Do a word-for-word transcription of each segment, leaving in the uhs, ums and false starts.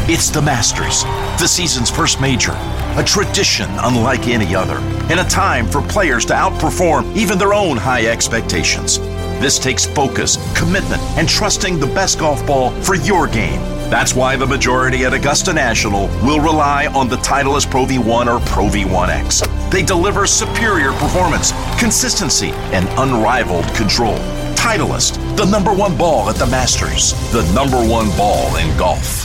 It's the Masters, the season's first major, a tradition unlike any other, and a time for players to outperform even their own high expectations. This takes focus, commitment, and trusting the best golf ball for your game. That's why the majority at Augusta National will rely on the Titleist Pro V one or Pro V one X. They deliver superior performance, consistency, and unrivaled control. Titleist, the number one ball at the Masters, the number one ball in golf.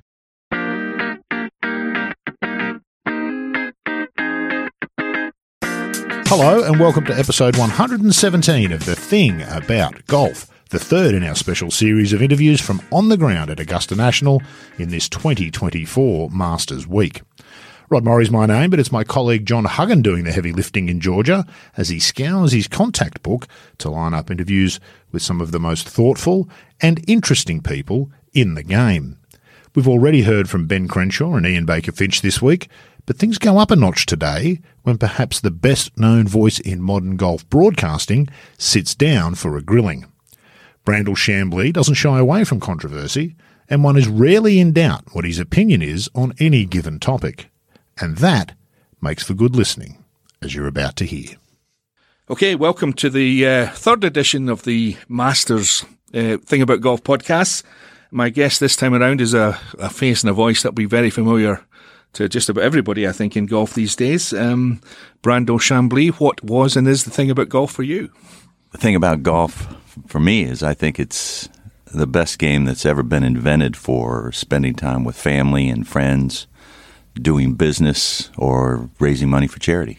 Hello and welcome to episode one hundred seventeen of The Thing About Golf, the third in our special series of interviews from on the ground at Augusta National in this twenty twenty-four Masters Week. Rod Murray's my name, but it's my colleague John Huggan doing the heavy lifting in Georgia as he scours his contact book to line up interviews with some of the most thoughtful and interesting people in the game. We've already heard from Ben Crenshaw and Ian Baker Finch this week, but things go up a notch today when perhaps the best-known voice in modern golf broadcasting sits down for a grilling. Brandel Chamblee doesn't shy away from controversy, and one is rarely in doubt what his opinion is on any given topic. And that makes for good listening, as you're about to hear. Okay, welcome to the uh, third edition of the Masters uh, Thing About Golf podcast. My guest this time around is a, a face and a voice that will be very familiar to just about everybody, I think, in golf these days. Um, Brandel Chamblee, what was and is the thing about golf for you? The thing about golf for me is I think it's the best game that's ever been invented for spending time with family and friends, doing business, or raising money for charity.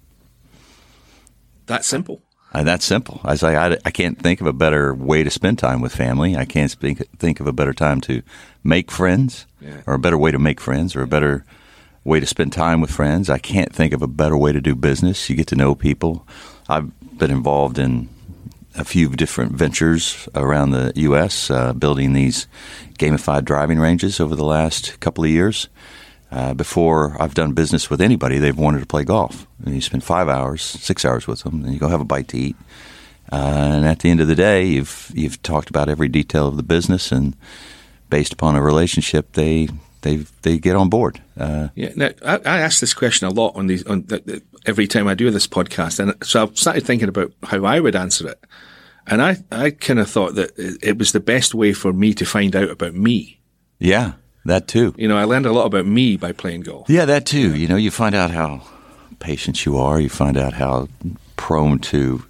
That's simple. Uh, that's simple. I was like, I, I can't think of a better way to spend time with family. I can't think, think of a better time to make friends, yeah. or a better way to make friends, or a better way to spend time with friends. I can't think of a better way to do business. You get to know people. I've been involved in a few different ventures around the U S, uh, building these gamified driving ranges over the last couple of years. Uh, before I've done business with anybody, they've wanted to play golf. And you spend five hours, six hours with them, and you go have a bite to eat. Uh, and at the end of the day, you've you've talked about every detail of the business, and based upon a relationship, they they they get on board. Uh, yeah. Now, I, I ask this question a lot on these on the, the, every time I do this podcast, and so I've started thinking about how I would answer it. And I I kind of thought that it was the best way for me to find out about me. Yeah. That too. You know, I learned a lot about me by playing golf. Yeah, that too. You know, you find out how patient you are. You find out how prone to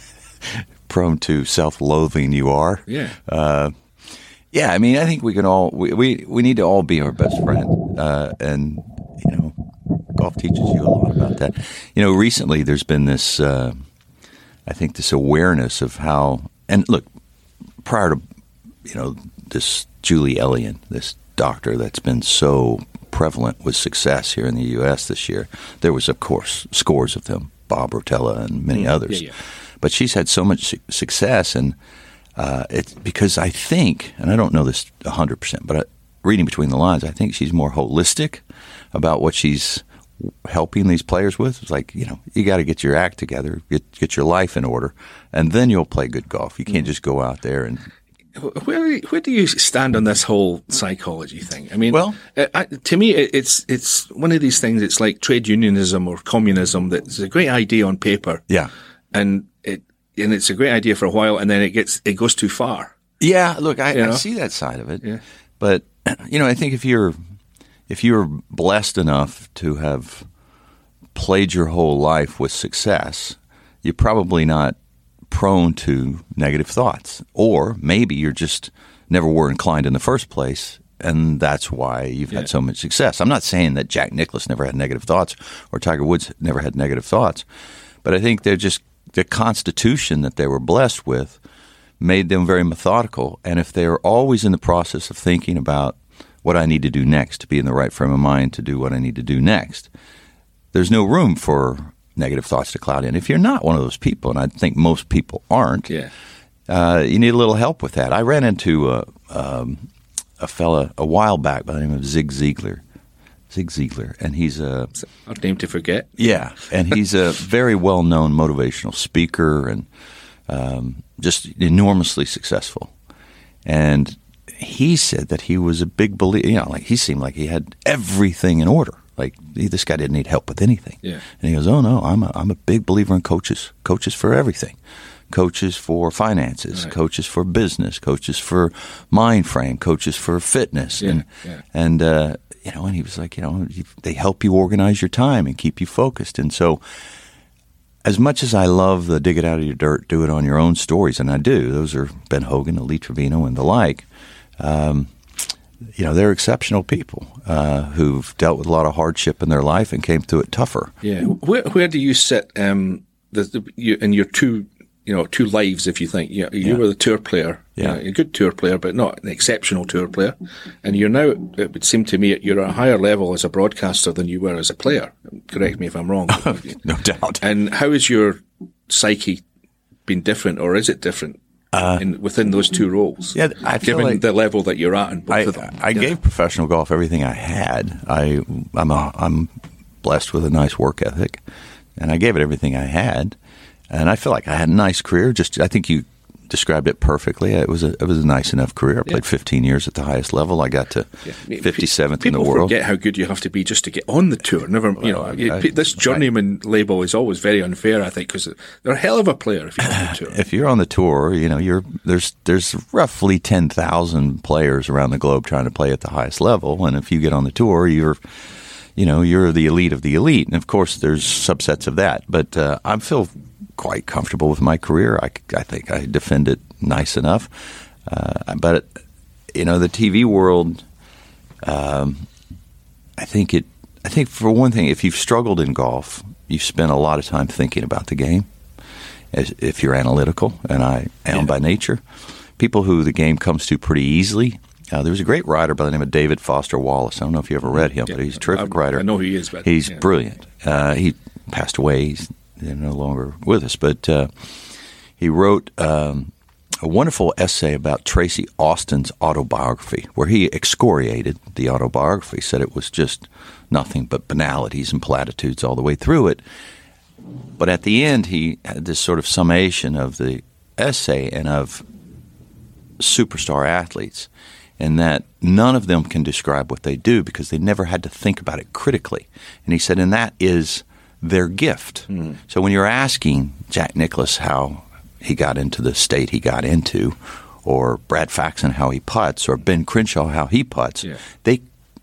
prone to self-loathing you are. Yeah. Uh, yeah, I mean, I think we can all we, we, we need to all be our best friend. Uh, and you know, golf teaches you a lot about that. You know, recently there's been this, uh, I think, this awareness of how. And look, prior to you know this Julie Elliott, this doctor that's been so prevalent with success here in the U S this year. There was, of course, scores of them, Bob Rotella and many mm, others. Yeah, yeah. But she's had so much su- success, and uh, it's because I think, and I don't know this one hundred percent, but I, reading between the lines, I think she's more holistic about what she's helping these players with. It's like, you know, you got to get your act together, get get your life in order, and then you'll play good golf. You can't mm. just go out there and... Where where do you stand on this whole psychology thing? I mean, well, I, to me, it's it's one of these things. It's like trade unionism or communism. That's a great idea on paper, yeah, and it and it's a great idea for a while, and then it gets it goes too far. Yeah, look, I, you know? I see that side of it, yeah. But you know, I think if you're if you're blessed enough to have played your whole life with success, you're probably not prone to negative thoughts, or maybe you're just never were inclined in the first place, and that's why you've yeah. had so much success. I'm not saying that Jack Nicklaus never had negative thoughts or Tiger Woods never had negative thoughts, but I think they're just the constitution that they were blessed with made them very methodical, and if they're always in the process of thinking about what I need to do next to be in the right frame of mind to do what I need to do next, there's no room for negative thoughts to cloud in. If you're not one of those people, and I think most people aren't, yeah. uh, you need a little help with that. I ran into a, um, a fella a while back by the name of Zig Ziglar. Zig Ziglar, and he's a a name to forget. Yeah, and he's a very well-known motivational speaker and um, just enormously successful. And he said that he was a big believer. You know, like he seemed like he had everything in order. Like he, this guy didn't need help with anything. Yeah. And he goes, "Oh no, I'm a, I'm a big believer in coaches. Coaches for everything. Coaches for finances. Right. Coaches for business. Coaches for mind frame. Coaches for fitness." Yeah, and yeah. and uh, you know, and he was like, you know, they help you organize your time and keep you focused. And so, as much as I love the dig it out of your dirt, do it on your own stories, and I do. Those are Ben Hogan, Lee Trevino, and the like. Um, you know, they're exceptional people uh, who've dealt with a lot of hardship in their life and came through it tougher. Yeah. Where where do you sit um, the, the, you, in your two you know two lives? If you think you, you Yeah. were the tour player, Yeah. you know, a good tour player, but not an exceptional tour player, and you're now. It would seem to me you're at a higher level as a broadcaster than you were as a player. Correct me if I'm wrong. No doubt. And how has your psyche been different, or is it different uh, in, within those two roles? Yeah, I feel given like the level that you're at in both I, of them. I Yeah. gave professional golf everything I had. I, I'm, a, I'm blessed with a nice work ethic, and I gave it everything I had. And I feel like I had a nice career. Just, I think you described it perfectly. It was a, it was a nice enough career. I played Yeah. fifteen years at the highest level. I got to Yeah. fifty-seventh in the People world. forget how good you have to be just to get on the tour. Never, you know, Well, you- I- this journeyman label is always very unfair, I think, because they're a hell of a player if you're on the tour. If you're on the tour, you know you're there's there's roughly ten thousand players around the globe trying to play at the highest level, and if you get on the tour, you're you know you're the elite of the elite, and of course there's subsets of that. But uh, I feel quite comfortable with my career. I, I think I defend it nice enough. Uh, but you know the T V world, um, I think it. I think for one thing, if you've struggled in golf, you've spent a lot of time thinking about the game. As, if you're analytical, and I am Yeah. by nature, people who the game comes to pretty easily. Uh, there was a great writer by the name of David Foster Wallace. I don't know if you ever read him, Yeah. but he's a terrific I, writer. I know who he is, but He's yeah. brilliant. Uh, he passed away. He's no longer with us, but uh, he wrote um, a wonderful essay about Tracy Austin's autobiography, where he excoriated the autobiography, said it was just nothing but banalities and platitudes all the way through it. But at the end, he had this sort of summation of the essay and of superstar athletes, and that none of them can describe what they do because they never had to think about it critically. And he said, and that is their gift. Mm. So when you're asking Jack Nicklaus how he got into the state he got into, or Brad Faxon how he putts, or Ben Crenshaw how he putts, yeah. they,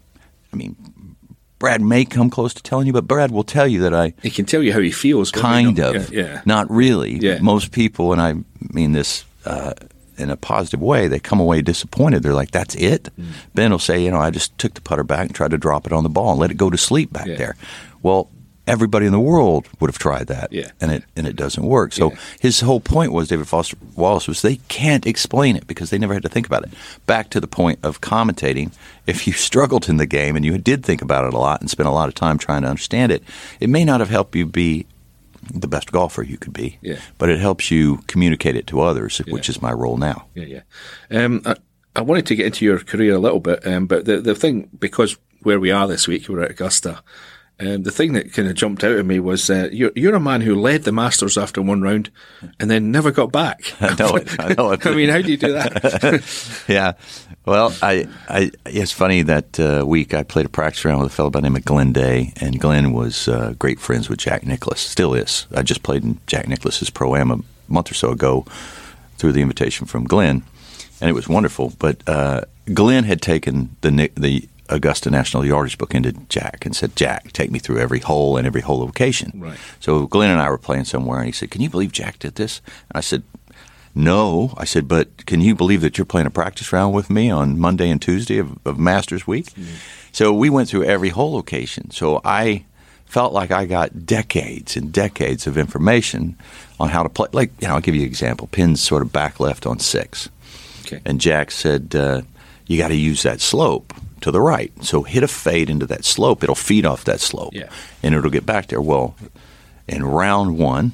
I mean, Brad may come close to telling you, but Brad will tell you that I he can tell you how he feels. kind you know? of, yeah, yeah. not really. Yeah. Most people, and I mean this uh, in a positive way, they come away disappointed. They're like, "That's it." Mm. Ben will say, "You know, I just took the putter back and tried to drop it on the ball and let it go to sleep back yeah. there." Well, everybody in the world would have tried that, yeah. and it and it doesn't work. So yeah. his whole point was, David Foster Wallace, was they can't explain it because they never had to think about it. Back to the point of commentating, if you struggled in the game and you did think about it a lot and spent a lot of time trying to understand it, it may not have helped you be the best golfer you could be, yeah. but it helps you communicate it to others, yeah. which is my role now. Yeah, yeah. Um, I, I wanted to get into your career a little bit, um, but the the thing, because where we are this week, we're at Augusta. Um, the thing that kind of jumped out at me was uh, you're, you're a man who led the Masters after one round and then never got back. I know it. I know it. I mean, how do you do that? yeah. Well, I, I, it's funny that uh, week I played a practice round with a fellow by the name of Glenn Day, and Glenn was uh, great friends with Jack Nicklaus, still is. I just played in Jack Nicklaus's Pro-Am a month or so ago through the invitation from Glenn, and it was wonderful. But uh, Glenn had taken the the Augusta National Yardage book into Jack and said, "Jack, take me through every hole and every hole location." Right. So Glenn and I were playing somewhere, and he said, "Can you believe Jack did this?" And I said, "No." I said, "But can you believe that you're playing a practice round with me on Monday and Tuesday of, of Masters Week?" Mm-hmm. So we went through every hole location. So I felt like I got decades and decades of information on how to play. Like, you know, I'll give you an example. Pins sort of back left on six. Okay. And Jack said, uh, you got to use that slope to the right. So hit a fade into that slope. It'll feed off that slope. Yeah. And it'll get back there. Well, in round one,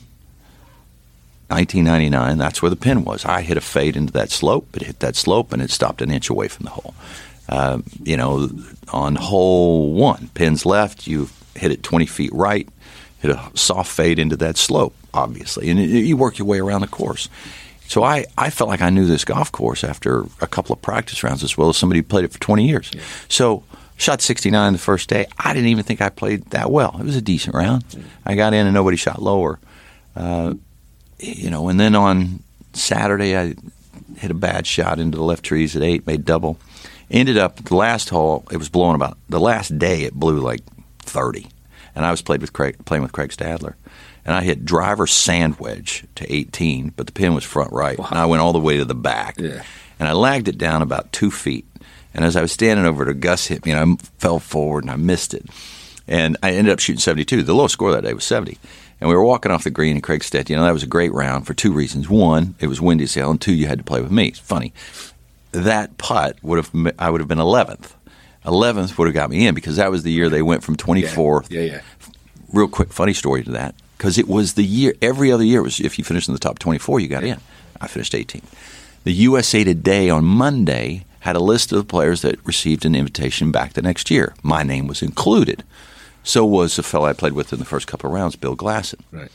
nineteen ninety-nine, that's where the pin was. I hit a fade into that slope. It hit that slope, and it stopped an inch away from the hole. Uh, you know, on hole one, pins left, you hit it twenty feet right, hit a soft fade into that slope, obviously. And it, you work your way around the course. So I, I felt like I knew this golf course after a couple of practice rounds as well as somebody who played it for twenty years. Yeah. So shot sixty-nine the first day. I didn't even think I played that well. It was a decent round. Mm. I got in and nobody shot lower. Uh, you know, and then on Saturday I hit a bad shot into the left trees at eight, made double. Ended up the last hole, it was blowing about, the last day it blew like thirty. And I was played with Craig, playing with Craig Stadler. And I hit driver sand wedge to eighteen, but the pin was front right. Wow. And I went all the way to the back. Yeah. And I lagged it down about two feet. And as I was standing over it, Gus hit me, and I fell forward, and I missed it. And I ended up shooting seventy-two. The lowest score that day was seventy. And we were walking off the green, and Craig said, you know, that was a great round for two reasons. One, it was windy as hell, and two, you had to play with me. It's funny. That putt would have, I would have been eleventh. eleventh would have got me in because that was the year they went from twenty-fourth. Yeah, yeah. yeah. Real quick, funny story to that. Because it was the year, every other year was if you finished in the top twenty-four, you got in. I finished eighteenth. The U S A Today on Monday had a list of the players that received an invitation back the next year. My name was included. So was the fellow I played with in the first couple of rounds, Bill Glasson. Right.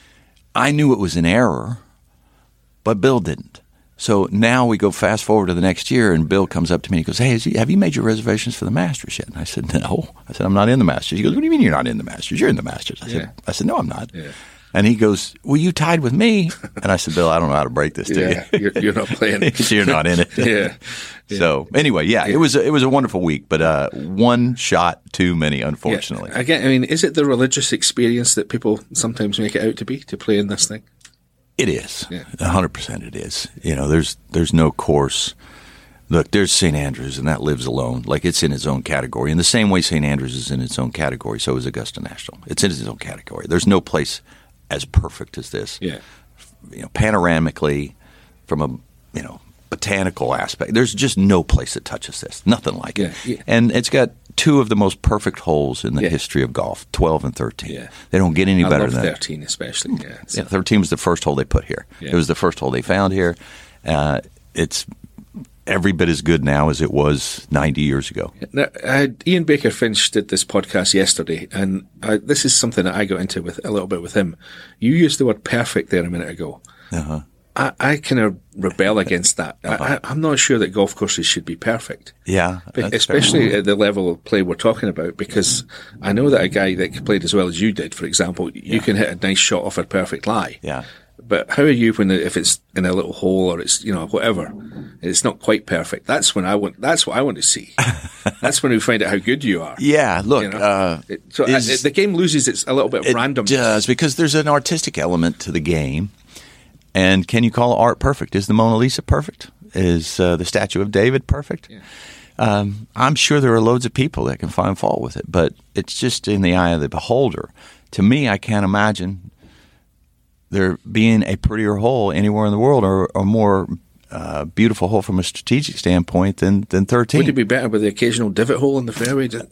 I knew it was an error, but Bill didn't. So now we go fast forward to the next year, and Bill comes up to me and he goes, hey, have you made your reservations for the Masters yet? And I said, no. I said, I'm not in the Masters. He goes, what do you mean you're not in the Masters? You're in the Masters. I, yeah. said, I said, no, I'm not. Yeah. And he goes, well, you tied with me. And I said, Bill, I don't know how to break this to yeah, you. You're, you're not playing. You're not in it. yeah. yeah. So anyway, yeah, yeah, it was a, it was a wonderful week, but uh, one shot too many, unfortunately. Yeah. Again, I mean, is it the religious experience that people sometimes make it out to be, to play in this thing? It is. Yeah. one hundred percent it is. You know, there's there's no course. Look, there's Saint Andrews, and that lives alone. Like, it's in its own category. In the same way Saint Andrews is in its own category, so is Augusta National. It's in its own category. There's no place as perfect as this. Yeah. You know, panoramically, from a, you know, botanical aspect, there's just no place that touches this. Nothing like it. Yeah. Yeah. And it's got two of the most perfect holes in the yeah. history of golf, twelve and thirteen. Yeah. They don't get any I better love than thirteen especially. Yeah, yeah, thirteen was the first hole they put here. Yeah. It was the first hole they found here. Uh, it's every bit as good now as it was ninety years ago. Now, uh, Ian Baker Finch did this podcast yesterday, and uh, this is something that I got into with a little bit with him. You used the word perfect there a minute ago. Uh-huh. I, I kind of rebel against that. Uh-huh. I, I'm not sure that golf courses should be perfect. Yeah. Especially at the level of play we're talking about, because I know that a guy that played as well as you did, for example, you yeah. can hit a nice shot off a perfect lie. Yeah. But how are you when the, if it's in a little hole or it's, you know, whatever, it's not quite perfect? That's when I want, that's what I want to see. That's when we find out how good you are. Yeah, look. You know? uh, it, so is, it, the game loses its a little bit of it randomness. It does, because there's an artistic element to the game. And can you call art perfect? Is the Mona Lisa perfect? Is uh, the Statue of David perfect? Yeah. Um, I'm sure there are loads of people that can find fault with it, but it's just in the eye of the beholder. To me, I can't imagine there being a prettier hole anywhere in the world, or a more uh, beautiful hole from a strategic standpoint than, than thirteen. Would it be better with the occasional divot hole in the fairway? To,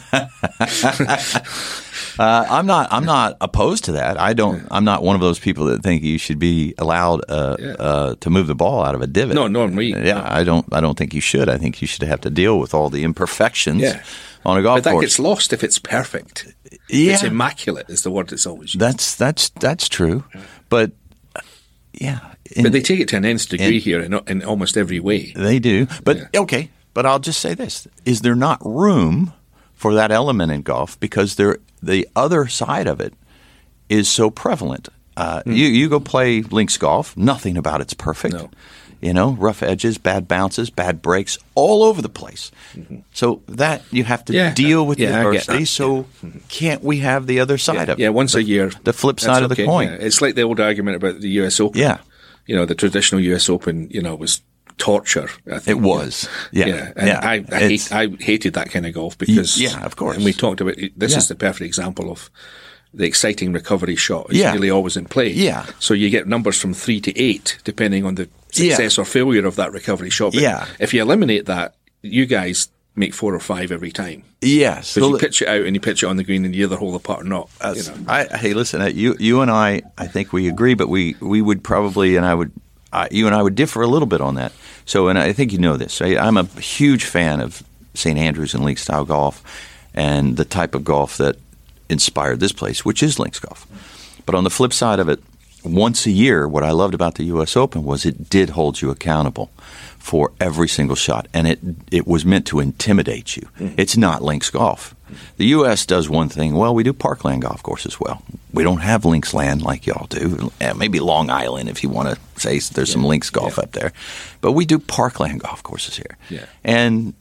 you know? uh, I'm not. I'm not opposed to that. I don't. Yeah. I'm not one of those people that think you should be allowed uh, yeah. uh, to move the ball out of a divot. No, no, me. Yeah, no. I don't. I don't think you should. I think you should have to deal with all the imperfections yeah. on a golf course. But that course. gets lost if it's perfect. Yeah. It's immaculate is the word that's always used. That's that's that's true, but uh, yeah. In, but they take it to an nth degree in, here in, in almost every way. They do. But yeah. okay. But I'll just say this: is there not room for that element in golf, because there the other side of it is so prevalent? Uh, mm. You you go play links golf, nothing about it's perfect. No. You know, rough edges, bad bounces, bad breaks, all over the place. Mm-hmm. So that you have to yeah. deal with yeah, the adversity. So yeah. can't we have the other side yeah. of it? Yeah, once the, a year. The flip side of okay. the coin. Yeah. It's like the old argument about the U S Open. Yeah. You know, the traditional U S Open, you know, was torture. I think. It was. Yeah. Yeah. And yeah. I, I, hate, I hated that kind of golf because. Yeah, of course. And we talked about it. This yeah. is the perfect example of the exciting recovery shot is yeah. nearly always in play. Yeah. So you get numbers from three to eight, depending on the success yeah. or failure of that recovery shot. But yeah. if you eliminate that, you guys make four or five every time. Yes. Because well, you pitch it out and you pitch it on the green and you either hold apart or not. You know. I, hey, listen, you you and I, I think we agree, but we, we would probably, and I would, uh, you and I would differ a little bit on that. So, and I think you know this. I, I'm a huge fan of Saint Andrews and links style golf and the type of golf that inspired this place, which is links golf. But on the flip side of it, once a year, what I loved about the U S Open was it did hold you accountable for every single shot, and it it was meant to intimidate you. Mm-hmm. It's not links golf. The U S does one thing well. We do parkland golf courses well. We don't have links land like y'all do. Maybe Long Island, if you want to say there's yeah. some links golf yeah. up there. But we do parkland golf courses here. Yeah. And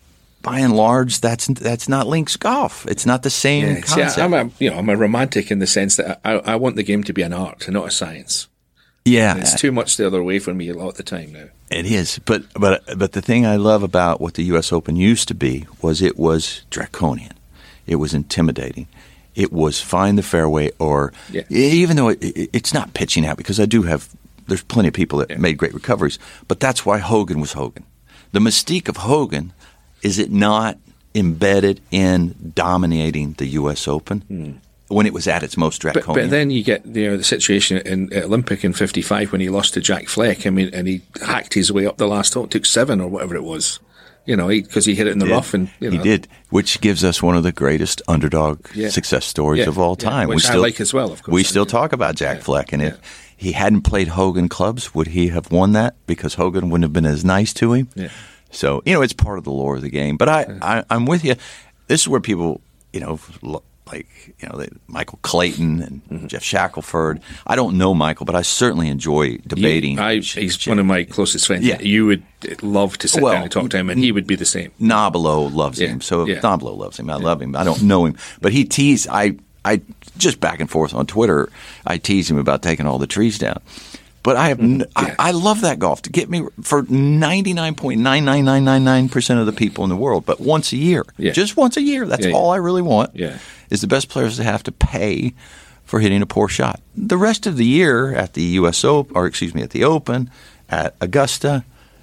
by and large, that's that's not links golf. It's not the same yeah. concept. See, I'm a, you know, I'm a romantic in the sense that I, I want the game to be an art and not a science. Yeah. And it's too much the other way for me a lot of the time now. It is, but but but the thing I love about what the U S Open used to be was it was draconian, it was intimidating, it was find the fairway, or yeah. even though it, it, it's not pitching out, because I do have there's plenty of people that yeah. made great recoveries, but that's why Hogan was Hogan. The mystique of Hogan is it not embedded in dominating the U S Open. Mm. When it was at its most draconian. But, but then you get you know, the situation in at Olympic in fifty-five when he lost to Jack Fleck. I mean, and he hacked his way up the last hole, took seven or whatever it was. You know, because he, he hit it in the did. rough. and you know. He did, which gives us one of the greatest underdog yeah. success stories yeah. of all time. Yeah. Which we still, I like as well, of course. We still talk about Jack yeah. Fleck, and yeah. if he hadn't played Hogan clubs, would he have won that? Because Hogan wouldn't have been as nice to him. Yeah. So, you know, it's part of the lore of the game. But I, yeah. I, I'm with you. This is where people, you know, like, you know, they, Michael Clayton and mm-hmm. Jeff Shackelford. I don't know Michael, but I certainly enjoy debating. You, I, he's J- one of my closest friends. Yeah. You would love to sit well, down and talk to him, and he would be the same. Nobilo loves yeah. him. So yeah. Nobilo loves him. I love him. I don't know him. But he teased, I, I just back and forth on Twitter, I tease him about taking all the trees down. But I have, mm-hmm. I, yeah. I love that golf to get me for ninety-nine point nine nine nine nine nine percent of the people in the world, but once a year, yeah. just once a year. That's yeah, all yeah. I really want. Yeah. Is the best players to have to pay for hitting a poor shot. The rest of the year at the U S Open, or excuse me, at the Open, at Augusta,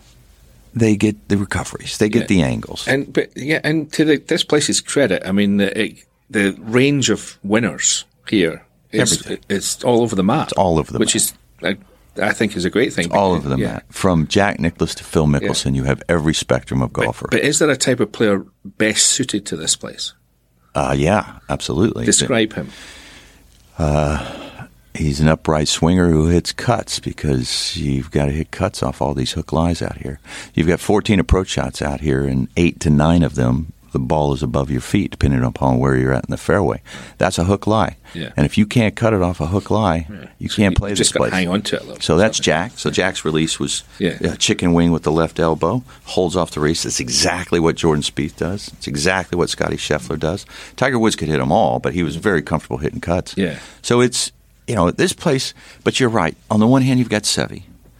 they get the recoveries, they get yeah. the angles, and but yeah, and to the, this place's credit, I mean, the, it, the range of winners here is it's all over the map. It's all over the which map. is. I, I think is a great thing. It's all over the yeah. map. From Jack Nicklaus to Phil Mickelson, yeah. you have every spectrum of golfer. But, but is there a type of player best suited to this place? Uh, yeah, absolutely. Describe him. Uh, he's an upright swinger who hits cuts, because you've got to hit cuts off all these hook lies out here. You've got fourteen approach shots out here, and eight to nine of them, the ball is above your feet, depending upon where you're at in the fairway. That's a hook lie. Yeah. And if you can't cut it off a hook lie, yeah. you so can't you play just this place. Hang on to it a little. So that's Jack. So Jack's release was yeah. a chicken wing with the left elbow, holds off the wrist. That's exactly what Jordan Spieth does. It's exactly what Scotty Scheffler does. Tiger Woods could hit them all, but he was very comfortable hitting cuts. Yeah. So it's, you know, this place, but you're right. On the one hand, you've got Seve.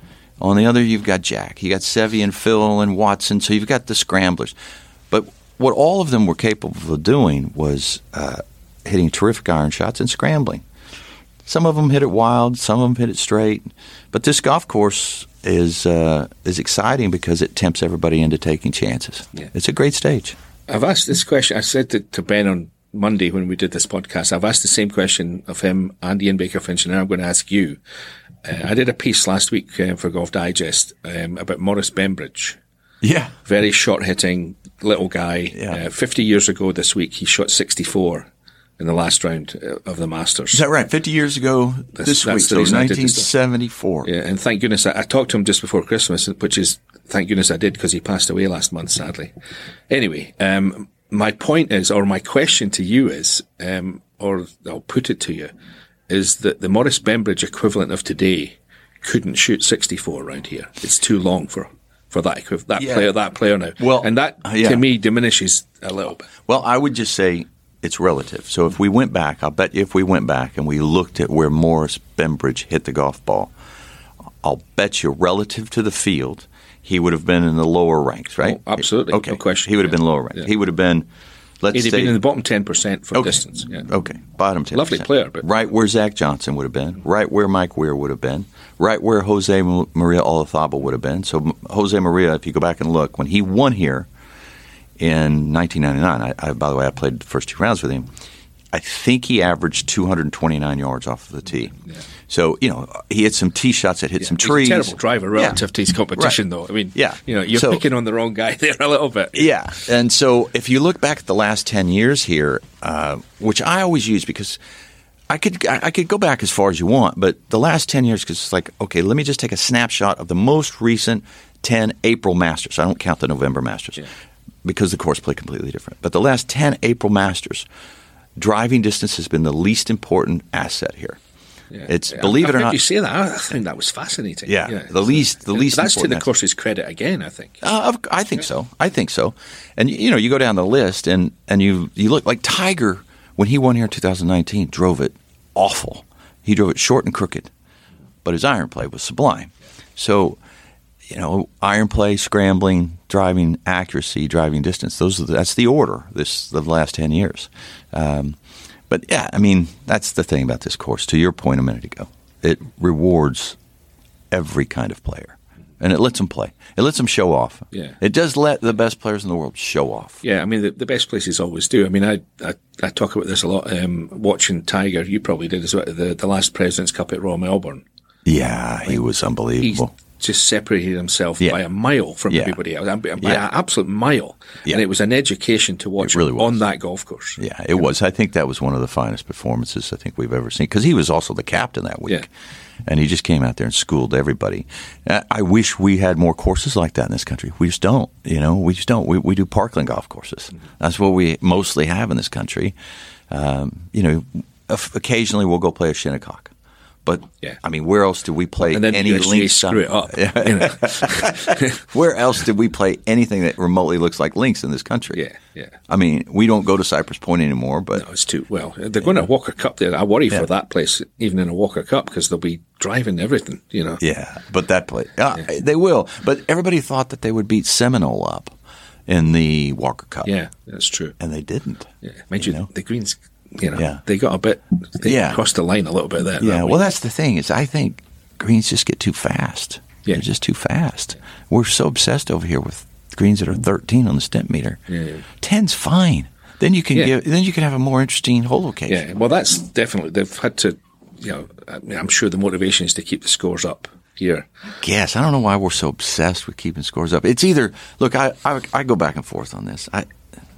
On the other, you've got Jack. You got Seve and Phil and Watson, so you've got the scramblers. But what all of them were capable of doing was uh, hitting terrific iron shots and scrambling. Some of them hit it wild, some of them hit it straight. But this golf course is uh, is exciting because it tempts everybody into taking chances. Yeah. It's a great stage. I've asked this question. I said to, to Ben on Monday when we did this podcast, I've asked the same question of him and Ian Baker Finch, and now I'm going to ask you. Uh, I did a piece last week uh, for Golf Digest um, about Maurice Bembridge. Yeah. Very short-hitting little guy. Yeah. Uh, fifty years ago this week, he shot sixty-four in the last round of the Masters. Is that right? fifty years ago That's, this that's week, so the nineteen seventy-four. Yeah, and thank goodness I, I talked to him just before Christmas, which is, thank goodness I did, because he passed away last month, sadly. Anyway, um, my point is, or my question to you is, um, or I'll put it to you, is that the Maurice Bembridge equivalent of today couldn't shoot sixty-four around here. It's too long for for that that yeah. player that player now. Well, and that uh, yeah. to me diminishes a little bit. Well, I would just say it's relative. So if we went back, I'll bet you if we went back and we looked at where Maurice Bembridge hit the golf ball, I'll bet you relative to the field, he would have been in the lower ranks, right? Oh, absolutely. Okay. No question. He would have yeah. been lower ranked. Yeah. He would have been, let's He'd say. have been in the bottom ten percent for okay. distance. Yeah. Okay. Bottom ten percent. Lovely player. But right where Zach Johnson would have been, right where Mike Weir would have been, right where Jose Maria Olazabal would have been. So Jose Maria, if you go back and look, when he won here in nineteen ninety-nine, I, I, by the way, I played the first two rounds with him, I think he averaged two hundred twenty-nine yards off of the tee. Yeah. So, you know, he had some tee shots that hit yeah. some He's trees. a terrible driver relative yeah. to his competition, right. though. I mean, yeah. you know, you're so, picking on the wrong guy there a little bit. Yeah. And so if you look back at the last ten years here, uh, which I always use because I could I could go back as far as you want, but the last ten years, because it's like, okay, let me just take a snapshot of the most recent ten April Masters. I don't count the November Masters yeah. because the course played completely different. But the last ten April Masters, driving distance has been the least important asset here. Yeah. It's yeah, believe I, it or I not. You say that? I think that was fascinating. Yeah, yeah. the least, the least. That's to the course's credit again. I think. Uh, I think yeah. so. I think so. And you know, you go down the list, and and you you look like Tiger when he won here in two thousand nineteen, drove it awful. He drove it short and crooked, but his iron play was sublime. So, you know, iron play, scrambling, driving accuracy, driving distance. Those are the, that's the order. This the last ten years. Um, But, yeah, I mean, that's the thing about this course. To your point a minute ago, it rewards every kind of player, and it lets them play. It lets them show off. Yeah. It does let the best players in the world show off. Yeah, I mean, the, the best places always do. I mean, I I, I talk about this a lot. Um, watching Tiger, you probably did as well, the, the last President's Cup at Royal Melbourne. Yeah, he was unbelievable. He just separated himself yeah. by a mile from yeah. everybody else, by yeah. an absolute mile. Yeah. And it was an education to watch really him was. on that golf course. Yeah, it was. I think that was one of the finest performances I think we've ever seen, because he was also the captain that week. Yeah. And he just came out there and schooled everybody. I wish we had more courses like that in this country. We just don't. You know, we just don't. We, we do parkland golf courses. Mm-hmm. That's what we mostly have in this country. Um, you know, occasionally we'll go play a Shinnecock. But, yeah. I mean, where else do we play and then any links? Screw it up. Yeah. You know. Where else did we play anything that remotely looks like links in this country? Yeah, yeah. I mean, we don't go to Cypress Point anymore, but no, it's too well. They're going to a Walker Cup there. I worry yeah. for that place, even in a Walker Cup, because they'll be driving everything. You know. Yeah, but that place, uh, yeah. they will. But everybody thought that they would beat Seminole up in the Walker Cup. Yeah, that's true, and they didn't. Yeah, mind you, you know? the greens. You know, yeah. they got a bit, they yeah. crossed the line a little bit there. Yeah, well, that's the thing is I think greens just get too fast. Yeah. They're just too fast. We're so obsessed over here with greens that are thirteen on the stent meter. Yeah. ten's fine. Then you can yeah. give. Then you can have a more interesting hole location. Yeah, well, that's definitely, they've had to, you know, I mean, I'm sure the motivation is to keep the scores up here. Yes, I don't know why we're so obsessed with keeping scores up. It's either, look, I, I, I go back and forth on this. I,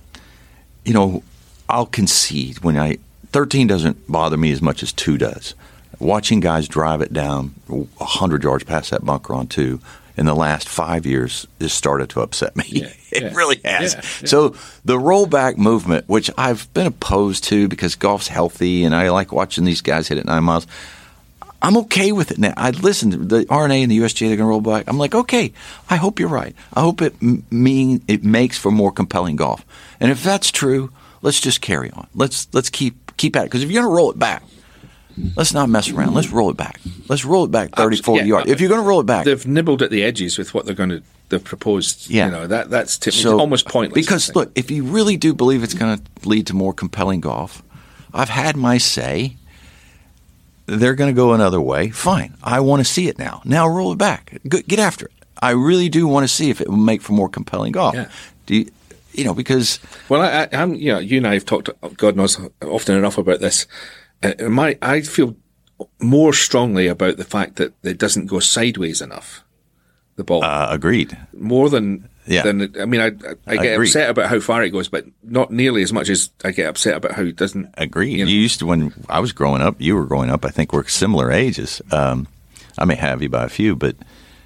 you know, I'll concede when I thirteen doesn't bother me as much as two does. Watching guys drive it down one hundred yards past that bunker on two in the last five years has started to upset me. Yeah, it yeah, really has. Yeah, yeah. So the rollback movement, which I've been opposed to because golf's healthy and I like watching these guys hit it nine miles, I'm okay with it now. I listen to the R N A and the U S G A, they're going to roll back. I'm like, okay, I hope you're right. I hope it m- mean it makes for more compelling golf. And if that's true, let's just carry on. Let's let's keep keep at it. Because if you're going to roll it back, let's not mess around. Let's roll it back. Let's roll it back thirty, forty yeah, yards. If you're going to roll it back. They've nibbled at the edges with what they're going to – they've proposed. Yeah. You know, that, that's t- so, almost pointless. Because, look, if you really do believe it's going to lead to more compelling golf, I've had my say. They're going to go another way. Fine. I want to see it now. Now roll it back. Get after it. I really do want to see if it will make for more compelling golf. Yeah. Do you – You know, because well, I, I'm, you know, you and I have talked, God knows, often enough about this. Uh, my, I feel more strongly about the fact that it doesn't go sideways enough. The ball, uh, agreed. More than, yeah. than I mean, I, I get agreed. upset about how far it goes, but not nearly as much as I get upset about how it doesn't. Agreed. You know. You used to, when I was growing up, you were growing up. I think we're similar ages. Um, I may have you by a few, but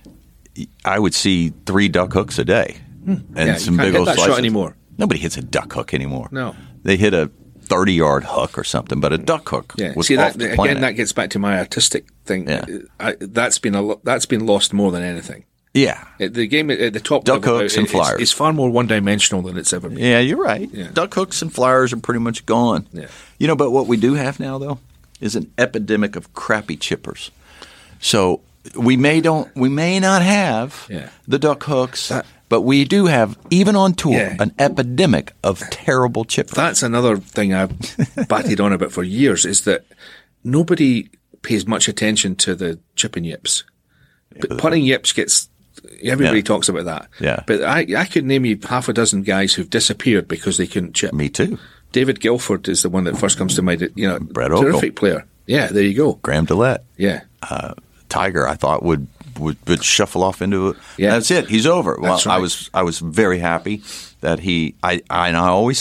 I would see three duck hooks a day. And yeah, some you can't big hit old that slices. shot anymore. Nobody hits a duck hook anymore. No, they hit a thirty-yard hook or something, but a duck hook. Yeah, was see off that the again. planet. That gets back to my artistic thing. Yeah. I, that's been a lo- that's been lost more than anything. Yeah, the game at the top duck level, hooks and it's, flyers. It's far more one-dimensional than it's ever been. Yeah, you're right. Yeah. Duck hooks and flyers are pretty much gone. Yeah. You know, but what we do have now though is an epidemic of crappy chippers. So we may don't we may not have yeah. the duck hooks. That, But we do have, even on tour, yeah. an epidemic of terrible chippers. That's another thing I've batted on about for years, is that nobody pays much attention to the chipping yips. Yeah, but putting yips gets, everybody yeah. talks about that. Yeah. But I, I could name you half a dozen guys who've disappeared because they couldn't chip. Me too. David Guilford is the one that first comes to mind. You know, Brett terrific Ogle. player. Yeah, there you go. Graham Dillette. Yeah. Uh, Tiger, I thought would would, would shuffle off into it. Yeah. That's it. He's over. Well, That's right. I was I was very happy that he. I, I and I always said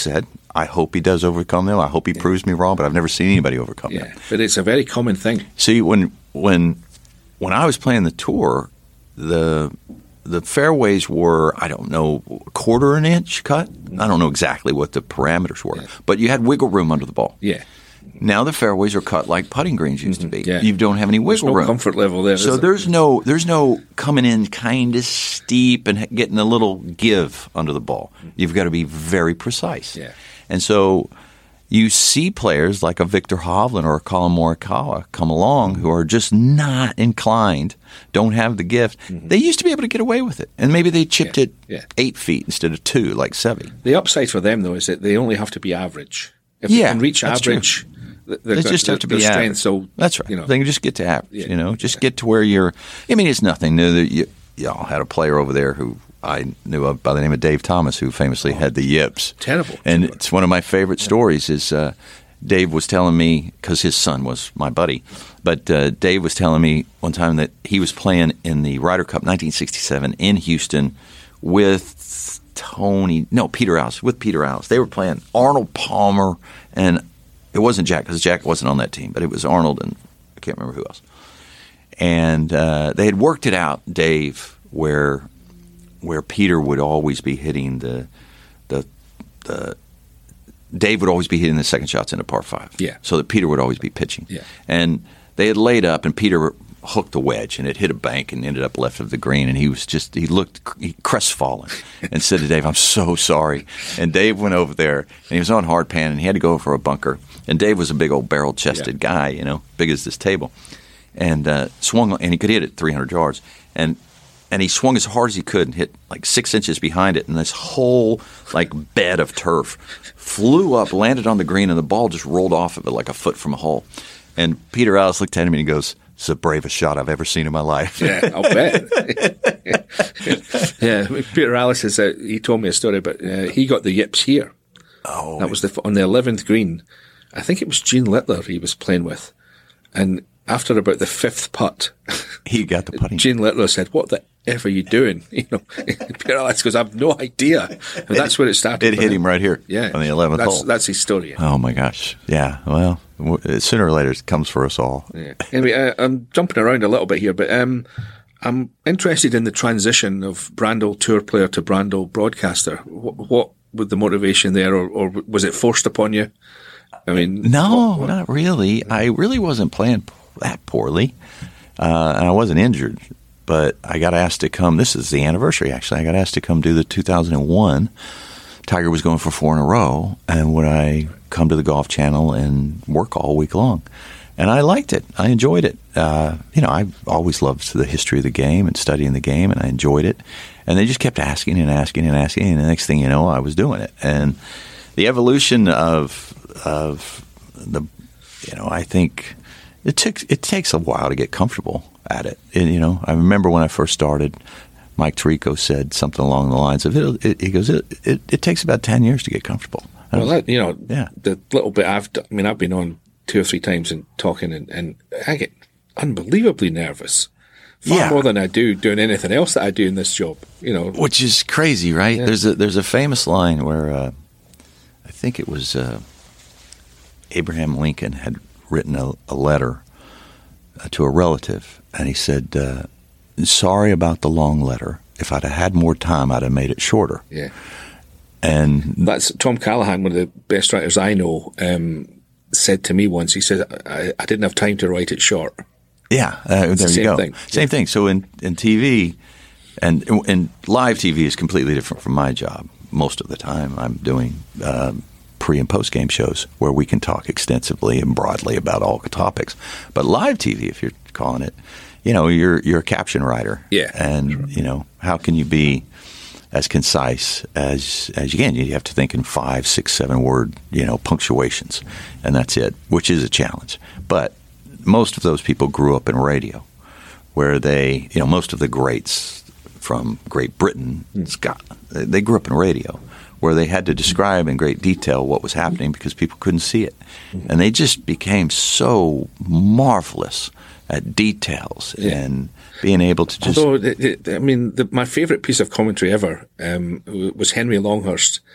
I hope he does overcome them. I hope he yeah. proves me wrong, but I've never seen anybody overcome yeah. them. But it's a very common thing. See, when when when I was playing the tour, the the fairways were, I don't know, a quarter an inch cut. I don't know exactly what the parameters were, yeah. but you had wiggle room under the ball. Yeah. Now the fairways are cut like putting greens used mm-hmm. to be. Yeah. You don't have any wiggle there's no room. comfort level there. So there's there? no there's no coming in kind of steep and getting a little give under the ball. You've got to be very precise. Yeah. And so you see players like a Victor Hovland or a Colin Morikawa come along who are just not inclined, don't have the gift. Mm-hmm. They used to be able to get away with it, and maybe they chipped yeah. it yeah. eight feet instead of two, like Seve. The upside for them though is that they only have to be average. If yeah, they can reach that's average. True. They just have to be strength, average. so that's right. You know, they can just get to average. Yeah. You know, just get to where you're. I mean, it's nothing new. That you, y'all had a player over there who I knew of by the name of Dave Thomas, who famously oh, had the yips. Terrible. And it's one of my favorite stories. Is uh, Dave was telling me, because his son was my buddy, but uh, Dave was telling me one time that he was playing in the Ryder Cup nineteen sixty-seven in Houston with Tony, no, Peter Allis, with Peter Allis. They were playing Arnold Palmer, and it wasn't Jack, because Jack wasn't on that team, but it was Arnold and I can't remember who else. And uh, they had worked it out, Dave, where where Peter would always be hitting the the the Dave would always be hitting the second shots in a par five. Yeah. So that Peter would always be pitching. Yeah. And they had laid up, and Peter hooked the wedge, and it hit a bank and ended up left of the green. And he was just, he looked he crestfallen and said to Dave, "I'm so sorry." And Dave went over there, and he was on hard pan, and he had to go for a bunker. And Dave was a big old barrel-chested yeah. guy, you know, big as this table. And uh, swung, and he could hit it three hundred yards. And And he swung as hard as he could and hit like six inches behind it, and this whole like bed of turf flew up, landed on the green, and the ball just rolled off of it like a foot from a hole. And Peter Allis looked at him and he goes, "It's the bravest shot I've ever seen in my life." Yeah, I'll bet. Yeah, Peter Allis is. Uh, he told me a story, but uh, he got the yips here. Oh, that was the on the eleventh green. I think it was Gene Littler he was playing with, and after about the fifth putt, he got the putting. Gene Littler said, "What the F are you doing?" You know, Peter Allis goes, "I have no idea." And that's where it started. It hit him. him right here, yeah, on the eleventh that's, hole. That's his story. Oh my gosh, yeah. Well, sooner or later, it comes for us all. Yeah. Anyway, uh, I'm jumping around a little bit here, but um, I'm interested in the transition of Brandel tour player to Brandel broadcaster. What, what was the motivation there, or, or was it forced upon you? I mean, no, what, what? not really. I really wasn't playing that poorly, uh, and I wasn't injured. But I got asked to come. This is the anniversary, actually. I got asked to come do the two thousand one. Tiger was going for four in a row, and would I come to the Golf Channel and work all week long? And I liked it. I enjoyed it. Uh, you know, I've always loved the history of the game and studying the game, and I enjoyed it. And they just kept asking and asking and asking, and the next thing you know, I was doing it. And the evolution of of the, you know, I think it takes it takes a while to get comfortable at it. And, you know, I remember when I first started, Mike Tirico said something along the lines of, it, it, he goes, it, it, it takes about ten years to get comfortable. Well, that, you know, yeah. the little bit I've done, I mean, I've been on two or three times and talking, and, and I get unbelievably nervous. Far yeah. more than I do doing anything else that I do in this job, you know. Which is crazy, right? Yeah. There's a there's a famous line where uh, I think it was uh, Abraham Lincoln had written a, a letter uh, to a relative, and he said, uh, "Sorry about the long letter. If I'd have had more time, I'd have made it shorter." Yeah. And that's Tom Callahan, one of the best writers I know, um, said to me once. He said, I, I didn't have time to write it short. Yeah, uh, there the you same go. Thing. Same yeah. thing. So in, in T V, and and live T V is completely different from my job. Most of the time, I'm doing um, pre and post game shows where we can talk extensively and broadly about all the topics. But live T V, if you're calling it, you know, you're you're a caption writer. Yeah, and sure. you know, how can you be as concise as as you can? You have to think in five, six, seven word, you know, punctuations, and that's it, which is a challenge. But most of those people grew up in radio, where they, you know, most of the greats from Great Britain, Scotland, they grew up in radio, where they had to describe in great detail what was happening because people couldn't see it. And they just became so marvelous at details yeah. and being able to just... Although, I mean, the, my favourite piece of commentary ever um, was Henry Longhurst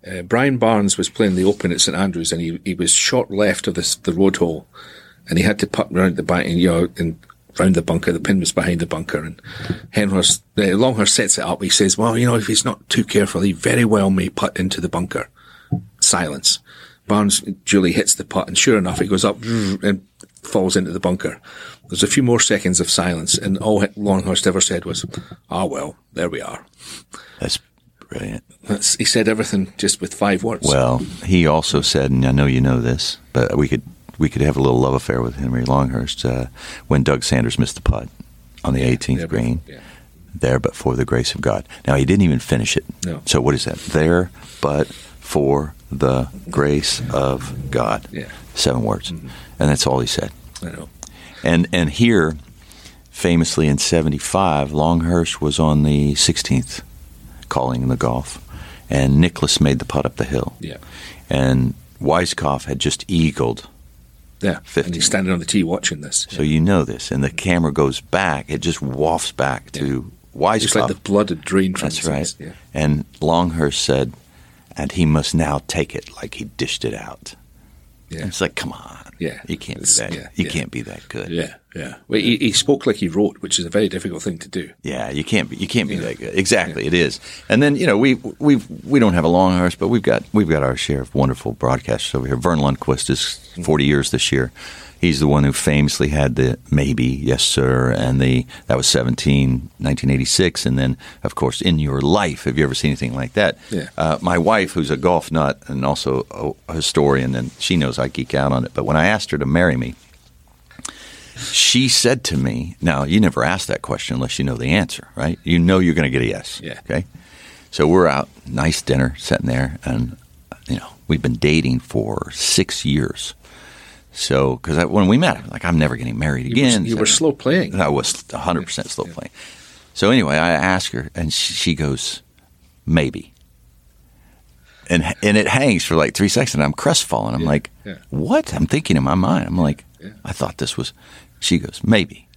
Uh, Brian Barnes was playing the Open at St Andrews, and he, he was short left of this, the road hole, and he had to putt round the back, and, you know, and round the bunker. The pin was behind the bunker, and Henhurst, uh, Longhurst sets it up. He says, well, you know, if he's not too careful, he very well may putt into the bunker. Silence. Barnes duly hits the putt, and sure enough, it goes up and falls into the bunker. There's a few more seconds of silence, and all Longhurst ever said was, ah, well, there we are. That's brilliant. That's, he said everything just with five words. Well, he also said, and I know you know this, but we could we could have a little love affair with Henry Longhurst uh, when Doug Sanders missed the putt on the yeah, eighteenth there, green. Yeah. There, but for the grace of God. Now, he didn't even finish it. No. So what is that? There, but for the grace of God. Yeah. Seven words. Mm-hmm. And that's all he said. I know. And and here, famously in seventy-five, Longhurst was on the sixteenth calling the golf, and Nicklaus made the putt up the hill. Yeah. And Weiskopf had just eagled. Yeah, fifty. and he's standing on the tee watching this. So you know this, and the camera goes back. It just wafts back to Weiskopf. It's like the blood had drained from That's his right. eyes. Yeah. And Longhurst said, and he must now take it like he dished it out. Yeah. It's like, come on. Yeah. You can't be It's- that. yeah, you yeah. can't be that good. Yeah, yeah. Well, he, he spoke like he wrote, which is a very difficult thing to do. Yeah, you can't be. You can't be Yeah. that good. Exactly, it is. And then you know we we we don't have a Longhurst, but we've got we've got our share of wonderful broadcasters over here. Vern Lundquist is forty years this year. He's the one who famously had the maybe, yes sir, and the that was seventeen, nineteen eighty-six, and then of course In Your Life. Have you ever seen anything like that? Yeah. Uh, my wife, who's a golf nut and also a, a historian, and she knows I geek out on it. But when I asked her to marry me, she said to me, now, you never ask that question unless you know the answer, right? You know you're going to get a yes. Yeah. Okay? So we're out, nice dinner, sitting there, and, you know, we've been dating for six years. So, because when we met, I'm like, I'm never getting married You again. were, you were slow playing. I was one hundred percent slow Yeah. playing. So anyway, I ask her, and she, she goes, maybe. And and it hangs for like three seconds, and I'm crestfallen. I'm Yeah. like, Yeah. what? I'm thinking in my mind. I'm like, Yeah. I thought this was. She goes, maybe.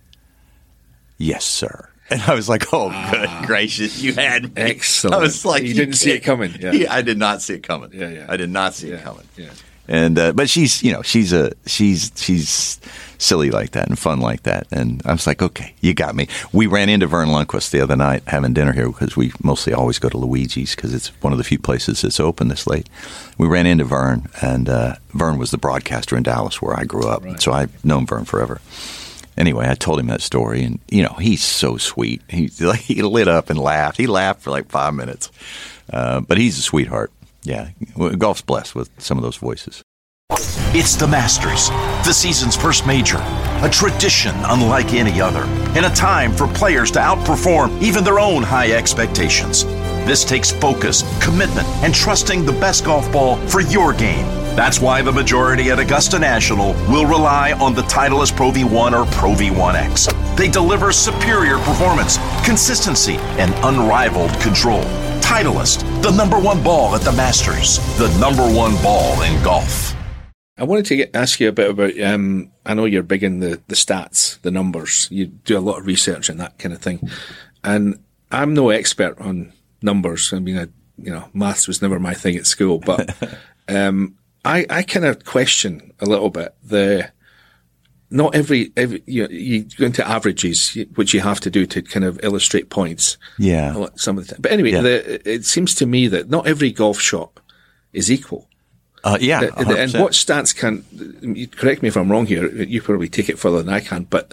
Yes, sir. And I was like, oh, good gracious, you had me. Excellent. I was like, You didn't see it coming. Yeah. Yeah, I did not see it coming. Yeah, yeah. I did not see it Yeah, coming. yeah. And uh, but she's you know she's a she's she's silly like that and fun like that, and I was like, okay, you got me. We ran into Vern Lundquist the other night having dinner here because we mostly always go to Luigi's because it's one of the few places that's open this late. We ran into Vern, and uh, Vern was the broadcaster in Dallas where I grew up, Right. so I've known Vern forever. Anyway, I told him that story, and you know he's so sweet. He like, he lit up and laughed. He laughed for like five minutes, uh, but he's a sweetheart. Yeah, golf's blessed with some of those voices. It's the Masters, the season's first major, a tradition unlike any other, and a time for players to outperform even their own high expectations. This takes focus, commitment, and trusting the best golf ball for your game. That's why the majority at Augusta National will rely on the Titleist Pro V one or Pro V one X. They deliver superior performance, consistency, and unrivaled control. Titleist, the number one ball at the Masters, the number one ball in golf. I wanted to get, ask you a bit about, um, I know you're big in the, the stats, the numbers. You do a lot of research and that kind of thing. And I'm no expert on numbers. I mean, I, you know, maths was never my thing at school, but um, I, I kind of question a little bit the, not every, every you know, you go into averages, which you have to do to kind of illustrate points. Yeah. Some of the time. But anyway, Yeah. the, it seems to me that not every golf shot is equal. Uh, yeah, The- one hundred the- and percent. what stats can, you correct me if I'm wrong here, you probably take it further than I can, but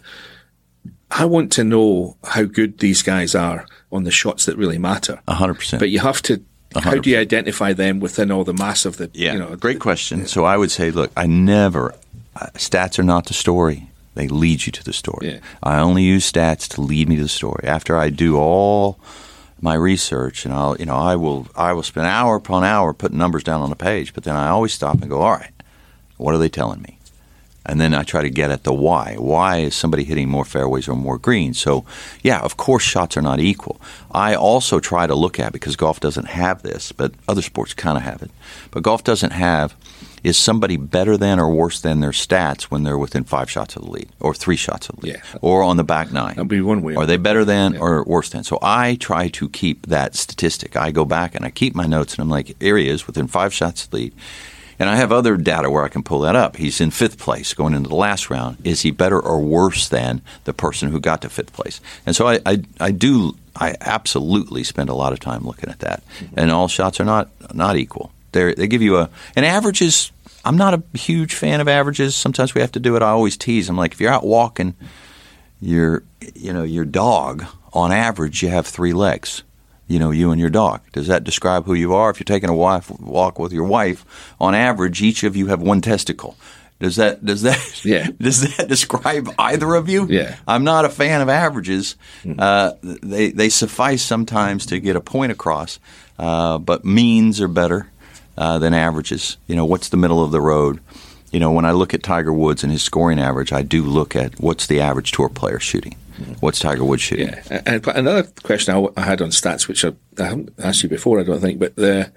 I want to know how good these guys are on the shots that really matter. one hundred percent. But you have to, how do you identify them within all the mass of the, Yeah, you know. great question. So I would say, look, I never, uh, stats are not the story. They lead you to the story. Yeah. I only use stats to lead me to the story. After I do all my research, and I'll, you know, I will, I will spend hour upon hour putting numbers down on a page, but then I always stop and go, all right, what are they telling me? And then I try to get at the why. Why is somebody hitting more fairways or more greens? So, yeah, of course, shots are not equal. I also try to look at, because golf doesn't have this, but other sports kind of have it. But golf doesn't have, Is somebody better than or worse than their stats when they're within five shots of the lead or three shots of the lead yeah. or on the back nine? That'd be one way. Are they better than yeah. or worse than? So I try to keep that statistic. I go back and I keep my notes, and I'm like, here he is within five shots of the lead. And I have other data where I can pull that up. He's in fifth place going into the last round. Is he better or worse than the person who got to fifth place? And so I, I, I do – I absolutely spend a lot of time looking at that. Mm-hmm. And all shots are not not equal. They they give you a – and averages – I'm not a huge fan of averages. Sometimes we have to do it. I always tease. I'm like, if you're out walking your, you know, your dog, on average you have three legs. You know, you and your dog. Does that describe who you are? If you're taking a wife, walk with your wife, on average, each of you have one testicle. Does that does that yeah. does that describe either of you? Yeah. I'm not a fan of averages. Mm-hmm. Uh, they they suffice sometimes to get a point across, uh, but means are better uh, than averages. You know, what's the middle of the road? You know, when I look at Tiger Woods and his scoring average, I do look at what's the average tour player shooting. What's Tiger Woods shooting? Yeah, and another question I had on stats, which I, I haven't asked you before, I don't think, but the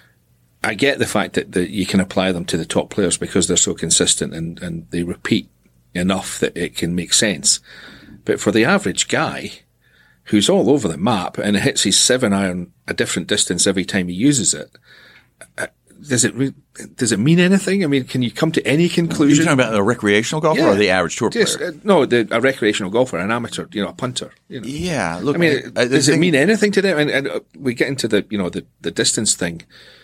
I get the fact that the, you can apply them to the top players because they're so consistent and, and they repeat enough that it can make sense. But for the average guy who's all over the map and hits his seven iron a different distance every time he uses it, Does it re- does it mean anything? I mean, can you come to any conclusion? You're talking about a recreational golfer yeah. or the average tour player? Just, uh, no, the, a recreational golfer, an amateur, you know, a punter. You know. Yeah, look. I mean, I, I, does thing, it mean anything to them? And, and uh, we get into the, you know, the, the distance thing.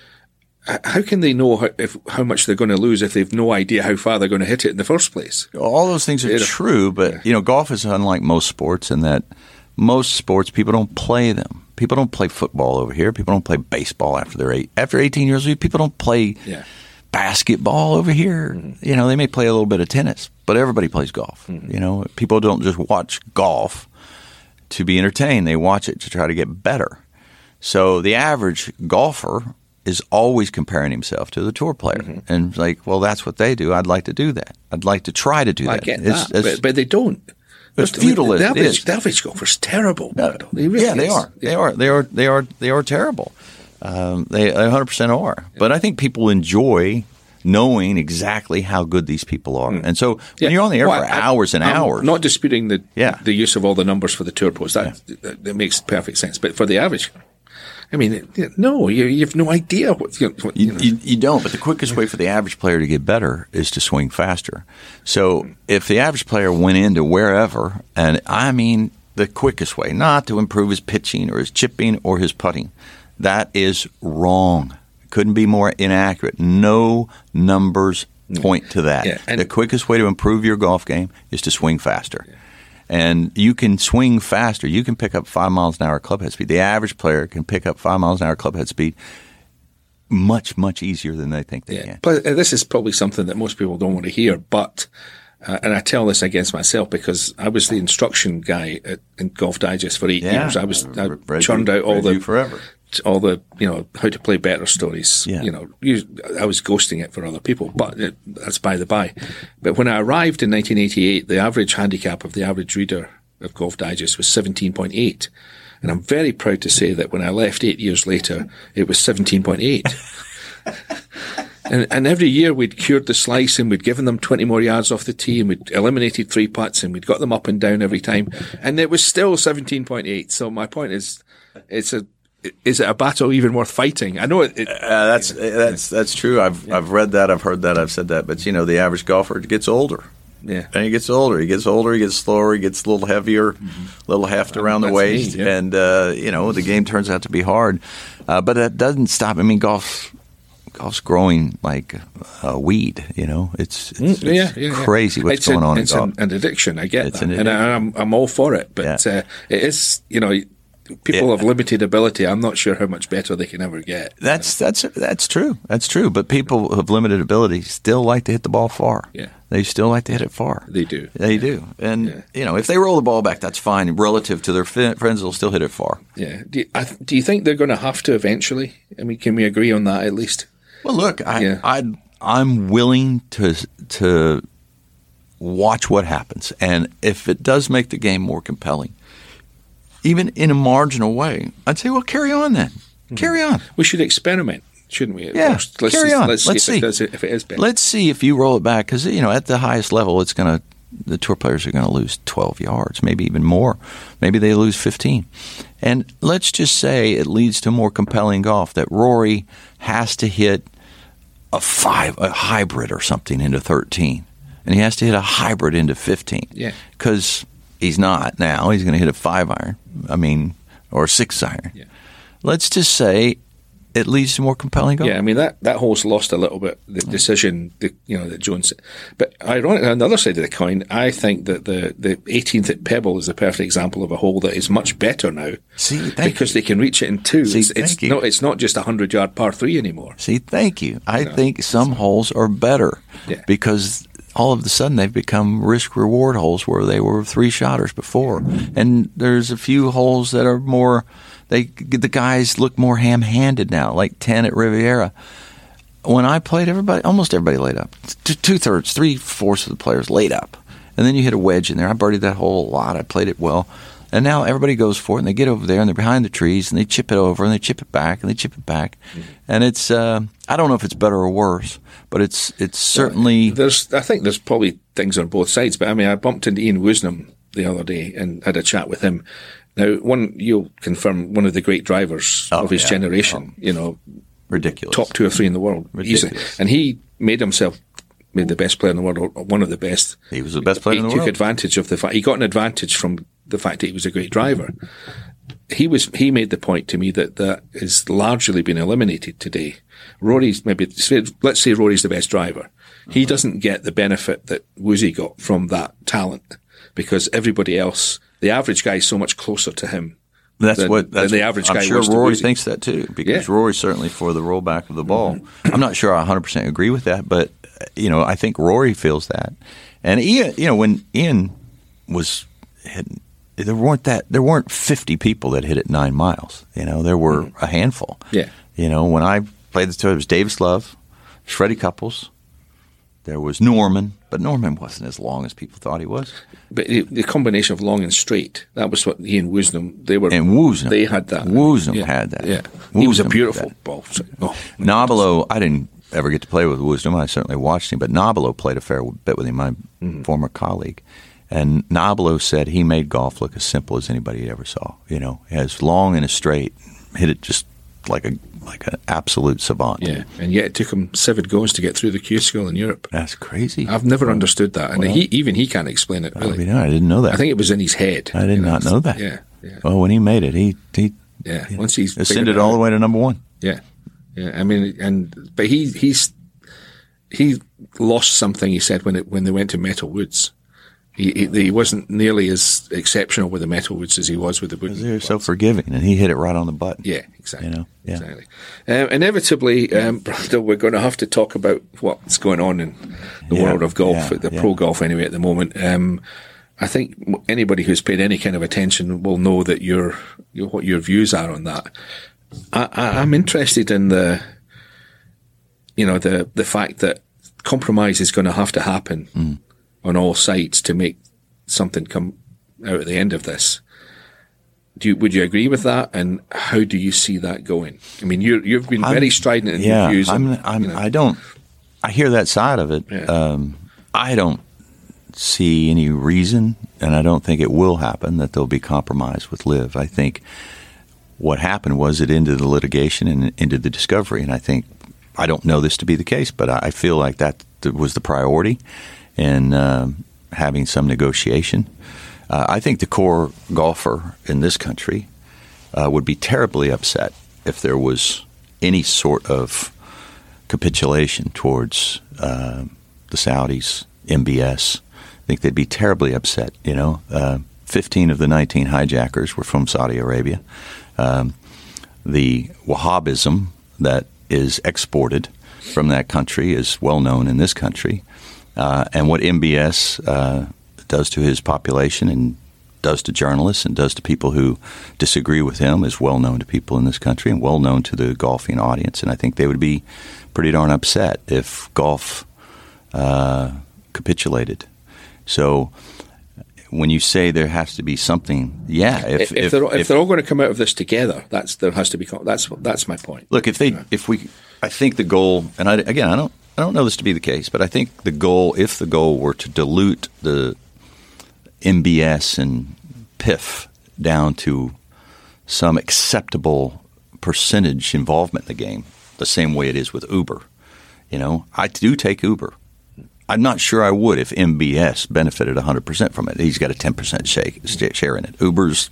How can they know how, if, how much they're going to lose if they've no idea how far they're going to hit it in the first place? All those things are you know, true, but yeah. you know, golf is unlike most sports in that most sports people don't play them. People don't play football over here. People don't play baseball after they're eight. After eighteen years old, people don't play yeah. basketball over here. Mm-hmm. You know, they may play a little bit of tennis, but everybody plays golf. Mm-hmm. You know, people don't just watch golf to be entertained. They watch it to try to get better. So the average golfer is always comparing himself to the tour player. Mm-hmm. And like, well, that's what they do. I'd like to do that. I'd like to try to do I that. get it's, that, it's, but, but they don't. It's futile. The average, it is. the average golfer's terrible. No, they really yeah, they is. are. They yeah. are. They are. They are. They are terrible. Um, they one hundred percent are. Yeah. But I think people enjoy knowing exactly how good these people are. Mm. And so when yeah. you're on the air well, for I, hours and I'm hours, not disputing the yeah. the use of all the numbers for the tour post. That, yeah. that, that makes perfect sense. But for the average. I mean, no, you, you have no idea what, you, what, you, you, you, you don't. But the quickest way for the average player to get better is to swing faster. So if the average player went into wherever, and I mean the quickest way, not to improve his pitching or his chipping or his putting, that is wrong. Couldn't be more inaccurate. No numbers point to that. Yeah, and the quickest way to improve your golf game is to swing faster. Yeah. And you can swing faster. You can pick up five miles an hour clubhead speed. The average player can pick up five miles an hour clubhead speed much, much easier than they think they yeah. can. But this is probably something that most people don't want to hear. But, uh, and I tell this against myself because I was the instruction guy at, in Golf Digest for eight yeah. years. I was I read churned you, out all the forever. all the you know how to play better stories. Yeah. You know, you, I was ghosting it for other people, but it, that's by the by. But when I arrived in nineteen eighty-eight, the average handicap of the average reader of Golf Digest was seventeen point eight. And I'm very proud to say that when I left eight years later, it was seventeen point eight. and, and every year we'd cured the slice and we'd given them twenty more yards off the tee and we'd eliminated three putts and we'd got them up and down every time. And it was still seventeen point eight. So my point is, it's a, is it a battle even worth fighting? I know it. it uh, that's, that's, that's true. I've, yeah. I've read that. I've heard that. I've said that. But you know, the average golfer gets older. Yeah. And he gets older. He gets older. He gets slower. He gets a little heavier, mm-hmm. a little heft around That's the waist. me, yeah. And, uh, you know, the game turns out to be hard. Uh, but that doesn't stop. I mean, golf, golf's growing like a weed, you know. It's, it's, it's yeah, yeah, crazy yeah. what's it's going an, on it's in golf. It's an, an addiction. I get it's that. An and I, I'm, I'm all for it. But yeah. uh, it is, you know, people yeah. of limited ability, I'm not sure how much better they can ever get. That's that's that's true. That's true. But people of limited ability still like to hit the ball far. Yeah. They still like to hit it far. They do. They do. And, yeah. you know, if they roll the ball back, that's fine. Relative to their f- friends, they'll still hit it far. Yeah. Do you, I, do you think they're going to have to eventually? I mean, can we agree on that at least? Well, look, I, yeah. I, I'm willing to to watch what happens. And if it does make the game more compelling, even in a marginal way, I'd say, well, carry on then. Mm-hmm. Carry on. We should experiment. shouldn't we? Yeah, let's carry see, on. Let's, let's see, see. If, it does, if it is Ben. Let's see if you roll it back, because you know at the highest level, it's going to the tour players are going to lose twelve yards, maybe even more. Maybe they lose fifteen. And let's just say it leads to more compelling golf, that Rory has to hit a five, a hybrid or something into thirteen, and he has to hit a hybrid into fifteen. Yeah, because he's not now. He's going to hit a five iron. I mean, or a six iron. Yeah. Let's just say it leads to more compelling golf. Yeah, I mean, that, that hole's lost a little bit, the decision, the, you know, that Jones. But ironically, on the other side of the coin, I think that the, the eighteenth at Pebble is a perfect example of a hole that is much better now. See, thank because you. they can reach it in two. See, it's thank it's you. not it's not just a hundred yard par three anymore. See, thank you. I You know, think some holes are better Yeah. because all of a sudden they've become risk-reward holes where they were three-shotters before. And there's a few holes that are more – they the guys look more ham-handed now, like ten at Riviera. When I played, everybody, almost everybody laid up. T- two-thirds, three-fourths of the players laid up. And then you hit a wedge in there. I birdied that hole a lot. I played it well. And now everybody goes for it, and they get over there, and they're behind the trees, and they chip it over, and they chip it back, and they chip it back. Mm-hmm. And it's uh, I don't know if it's better or worse, but it's it's certainly well, there's I think there's probably things on both sides. But I mean, I bumped into Ian Woosnam the other day and had a chat with him. Now, one you'll confirm, one of the great drivers oh, of his yeah. generation. Oh. You know, ridiculous, top two or three in the world, ridiculous. easily. And he made himself made the best player in the world, or one of the best. He was the best player he in the took world. advantage of the fact he got an advantage from the fact that he was a great driver. He was. He made the point to me that that has largely been eliminated today. Rory's maybe let's say Rory's the best driver. He doesn't get the benefit that Woosie got from that talent because everybody else, the average guy, is so much closer to him. That's than, what that's than the average I'm guy sure was to Rory Woosie. thinks that too, because Yeah. Rory certainly for the rollback of the ball. I'm not sure I one hundred percent agree with that, but you know, I think Rory feels that. And Ian, you know, when Ian was hitting, there weren't that there weren't fifty people that hit it nine miles. You know, there were Mm-hmm. a handful. Yeah. You know, when I played the tour, it was Davis Love, Freddie Couples, there was Norman, but Norman wasn't as long as people thought he was. But the, the combination of long and straight, that was what he and Woosnam, they were. And Woosnam. They had that. Woosnam yeah. had that. Yeah. He was a Woosnam beautiful had that. ball. Oh, Nobilo, I didn't ever get to play with Woosnam. I certainly watched him, but Nobilo played a fair bit with him, my mm-hmm. former colleague. And Nobilo said he made golf look as simple as anybody he ever saw. You know, as long and as straight, hit it just like a like an absolute savant. Yeah, and yet it took him seven goes to get through the Q school in Europe. That's crazy. I've never understood that, and well, he even he can't explain it. Really, I, mean, I didn't know that. I think it was in his head. I did you know, not know that. Yeah, yeah. Well, when he made it, he he yeah. Once he's ascended all the way to number one. Yeah, yeah. I mean, and but he he's he lost something. He said when it when they went to Metal Woods. He, he he wasn't nearly as exceptional with the Metal Woods as he was with the wooden. They're so forgiving, and he hit it right on the button. Yeah, exactly. You know, yeah. Exactly. Um, inevitably, um, Brando, we're going to have to talk about what's going on in the Yeah, world of golf, yeah, the yeah. pro golf anyway at the moment. Um, I think anybody who's paid any kind of attention will know that your, your what your views are on that. I, I, I'm interested in the, you know, the the fact that compromise is going to have to happen. Mm. on all sides to make something come out at the end of this. Do you, would you agree with that? And how do you see that going? I mean, you you've been I'm, very strident in yeah, your views. I'm, and, I'm, you know. I don't. I hear that side of it. Yeah. Um, I don't see any reason, and I don't think it will happen, that there'll be compromise with Liv. I think what happened was it ended the litigation and ended the discovery, and I think I don't know this to be the case, but I feel like that was the priority. In uh, having some negotiation. Uh, I think the core golfer in this country uh, would be terribly upset if there was any sort of capitulation towards uh, the Saudis, M B S. I think they'd be terribly upset. You know, uh, fifteen of the nineteen hijackers were from Saudi Arabia. Um, the Wahhabism that is exported from that country is well known in this country. Uh, and what M B S uh, does to his population and does to journalists and does to people who disagree with him is well known to people in this country and well known to the golfing audience. And I think they would be pretty darn upset if golf uh, capitulated. So when you say there has to be something, yeah. If, if, if, if they're if, if they're all going to come out of this together, that's there has to be. That's that's my point. Look, if they yeah. if we, I think the goal, and I, again, I don't I don't know this to be the case, but I think the goal, if the goal were to dilute the M B S and P I F down to some acceptable percentage involvement in the game, the same way it is with Uber. You know, I do take Uber. I'm not sure I would if M B S benefited one hundred percent from it. He's got a ten percent share in it. Uber's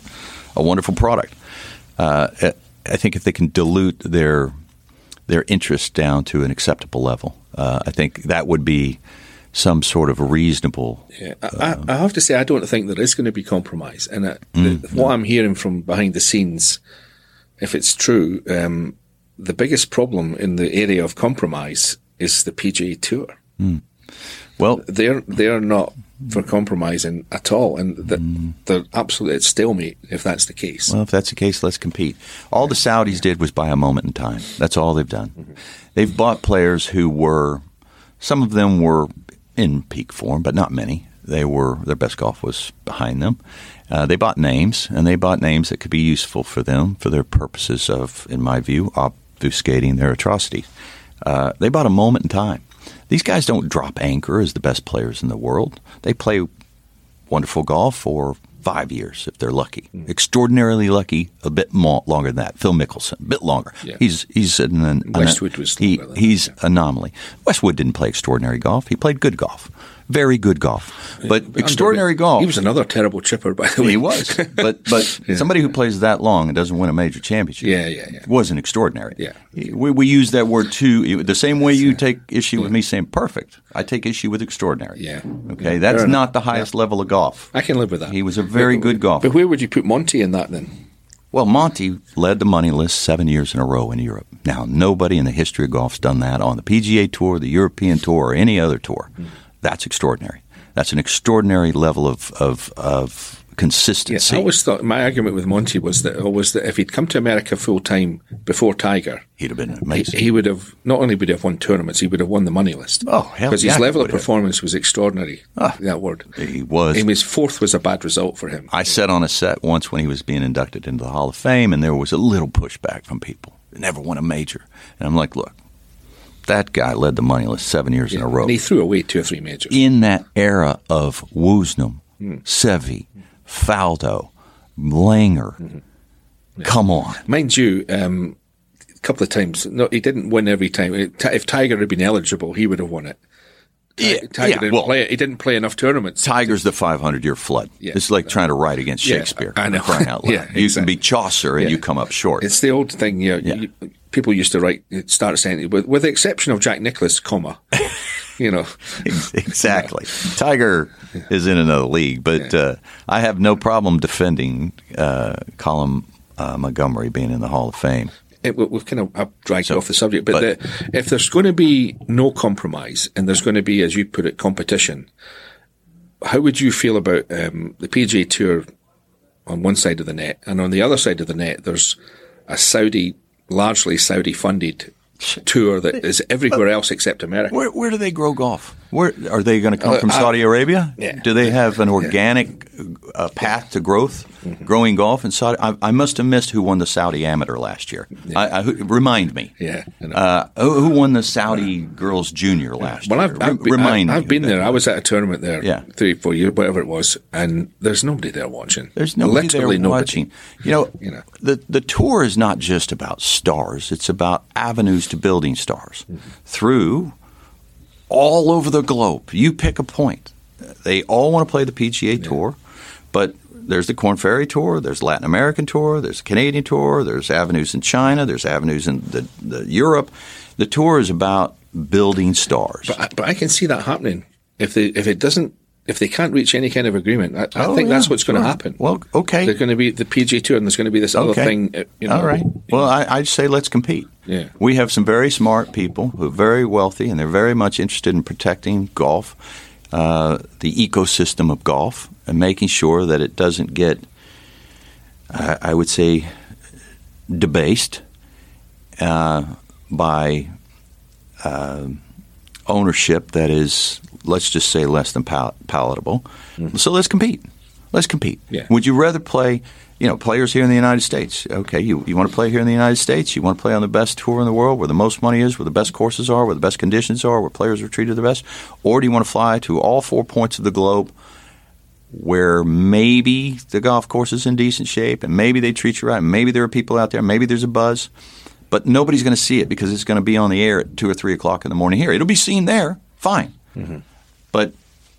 a wonderful product. Uh, I think if they can dilute their their interest down to an acceptable level, uh, I think that would be some sort of reasonable. Yeah, I, uh, I have to say I don't think there is going to be compromise. And uh, mm, the, what no. I'm hearing from behind the scenes, if it's true, um, the biggest problem in the area of compromise is the P G A Tour. Mm. Well, they're they're not for compromising at all, and the, mm. they're absolutely at stalemate if that's the case. Well, if that's the case, let's compete. All the Saudis did was buy a moment in time. That's all they've done. Mm-hmm. They've bought players who were, some of them were in peak form, but not many. They were their best golf was behind them. Uh, they bought names, and they bought names that could be useful for them for their purposes of, in my view, obfuscating their atrocities. Uh, they bought a moment in time. These guys don't drop anchor as the best players in the world. They play wonderful golf for five years if they're lucky. Mm. Extraordinarily lucky, a bit more, longer than that. Phil Mickelson, a bit longer. Yeah. He's he's an, an Westwood was he, he's yeah. anomaly. Westwood didn't play extraordinary golf. He played good golf. Very good golf. But yeah, extraordinary golf. He was another terrible chipper, by the way. He was. But but yeah. somebody who plays that long and doesn't win a major championship yeah, yeah, yeah. wasn't extraordinary. Yeah. We, we use that word too. The same way you take issue yeah. with me saying perfect, I take issue with extraordinary. Yeah. Okay? That's not the highest yeah. level of golf. I can live with that. He was a very but, good golfer. But where would you put Monty in that then? Well, Monty led the money list seven years in a row in Europe. Now, nobody in the history of golf's done that on the P G A Tour, the European Tour, or any other tour. Mm. That's extraordinary. That's an extraordinary level of of, of consistency. Yeah, I always thought my argument with Monty was that was that if he'd come to America full time before Tiger, he'd have been amazing. He, he would have not only would have won tournaments, he would have won the money list. Oh, hell, because yeah, his level of performance have. was extraordinary. Oh, that word he was. And his fourth was a bad result for him. I sat on a set once when he was being inducted into the Hall of Fame, and there was a little pushback from people. He never won a major, and I'm like, look. That guy led the money list seven years yeah, in a row. And he threw away two or three majors. In that era of Woosnam, mm. Seve, Faldo, Langer, mm-hmm. yeah. come on. Mind you, um, a couple of times, no, he didn't win every time. If Tiger had been eligible, he would have won it. Yeah, Tiger yeah, didn't well, play it. He didn't play enough tournaments. Tiger's the five hundred year flood. Yeah, it's like trying to write against Shakespeare. Yeah, I know. Crying out loud. yeah, exactly. You can be Chaucer and yeah. you come up short. It's the old thing. You know, yeah. you, people used to write, start a sentence with, with the exception of Jack Nicklaus, comma. You know. Exactly. Tiger is in another league, but yeah. uh, I have no problem defending uh, Colin uh, Montgomery being in the Hall of Fame. It, we've kind of I've dragged so, off the subject, but, but the, if there's going to be no compromise and there's going to be, as you put it, competition, how would you feel about um, the P G A Tour on one side of the net, and on the other side of the net, there's a Saudi, largely Saudi-funded tour that is everywhere else except America? Where, where do they grow golf? Where are they going to come uh, from? uh, Saudi Arabia? Yeah. Do they have an organic uh, path to growth, mm-hmm. growing golf in Saudi? I, I must have missed who won the Saudi Amateur last year. Yeah. I, I, who, remind me. Yeah. Uh, who, who won the Saudi Girls Junior last well, year? I've, I've, R- remind I've, me. I've been there. I was at a tournament there yeah. three, four years, whatever it was, and there's nobody there watching. There's nobody Literally there nobody. watching. You know, you know, the the tour is not just about stars. It's about avenues to building stars mm-hmm. through all over the globe. You pick a point. They all want to play the P G A yeah. Tour, but there's the Korn Ferry Tour, there's Latin American Tour, there's the Canadian Tour, there's avenues in China, there's avenues in the, the Europe. The tour is about building stars. But I, but I can see that happening if they if it doesn't if they can't reach any kind of agreement. I, I oh, think yeah, that's what's going sure. to happen. Well, okay, there's going to be the P G A Tour, and there's going to be this other okay. thing. You know, all right. Well, I, I'd say let's compete. Yeah. We have some very smart people who are very wealthy, and they're very much interested in protecting golf, uh, the ecosystem of golf, and making sure that it doesn't get, uh, I would say, debased uh, by uh, ownership that is let's just say, less than pal- palatable. Mm-hmm. So let's compete. Let's compete. Yeah. Would you rather play, you know, players here in the United States? Okay, you, you want to play here in the United States? You want to play on the best tour in the world where the most money is, where the best courses are, where the best conditions are, where players are treated the best? Or do you want to fly to all four points of the globe where maybe the golf course is in decent shape and maybe they treat you right and maybe there are people out there, maybe there's a buzz, but nobody's going to see it because it's going to be on the air at two or three o'clock in the morning here. It'll be seen there, fine. Mm-hmm. But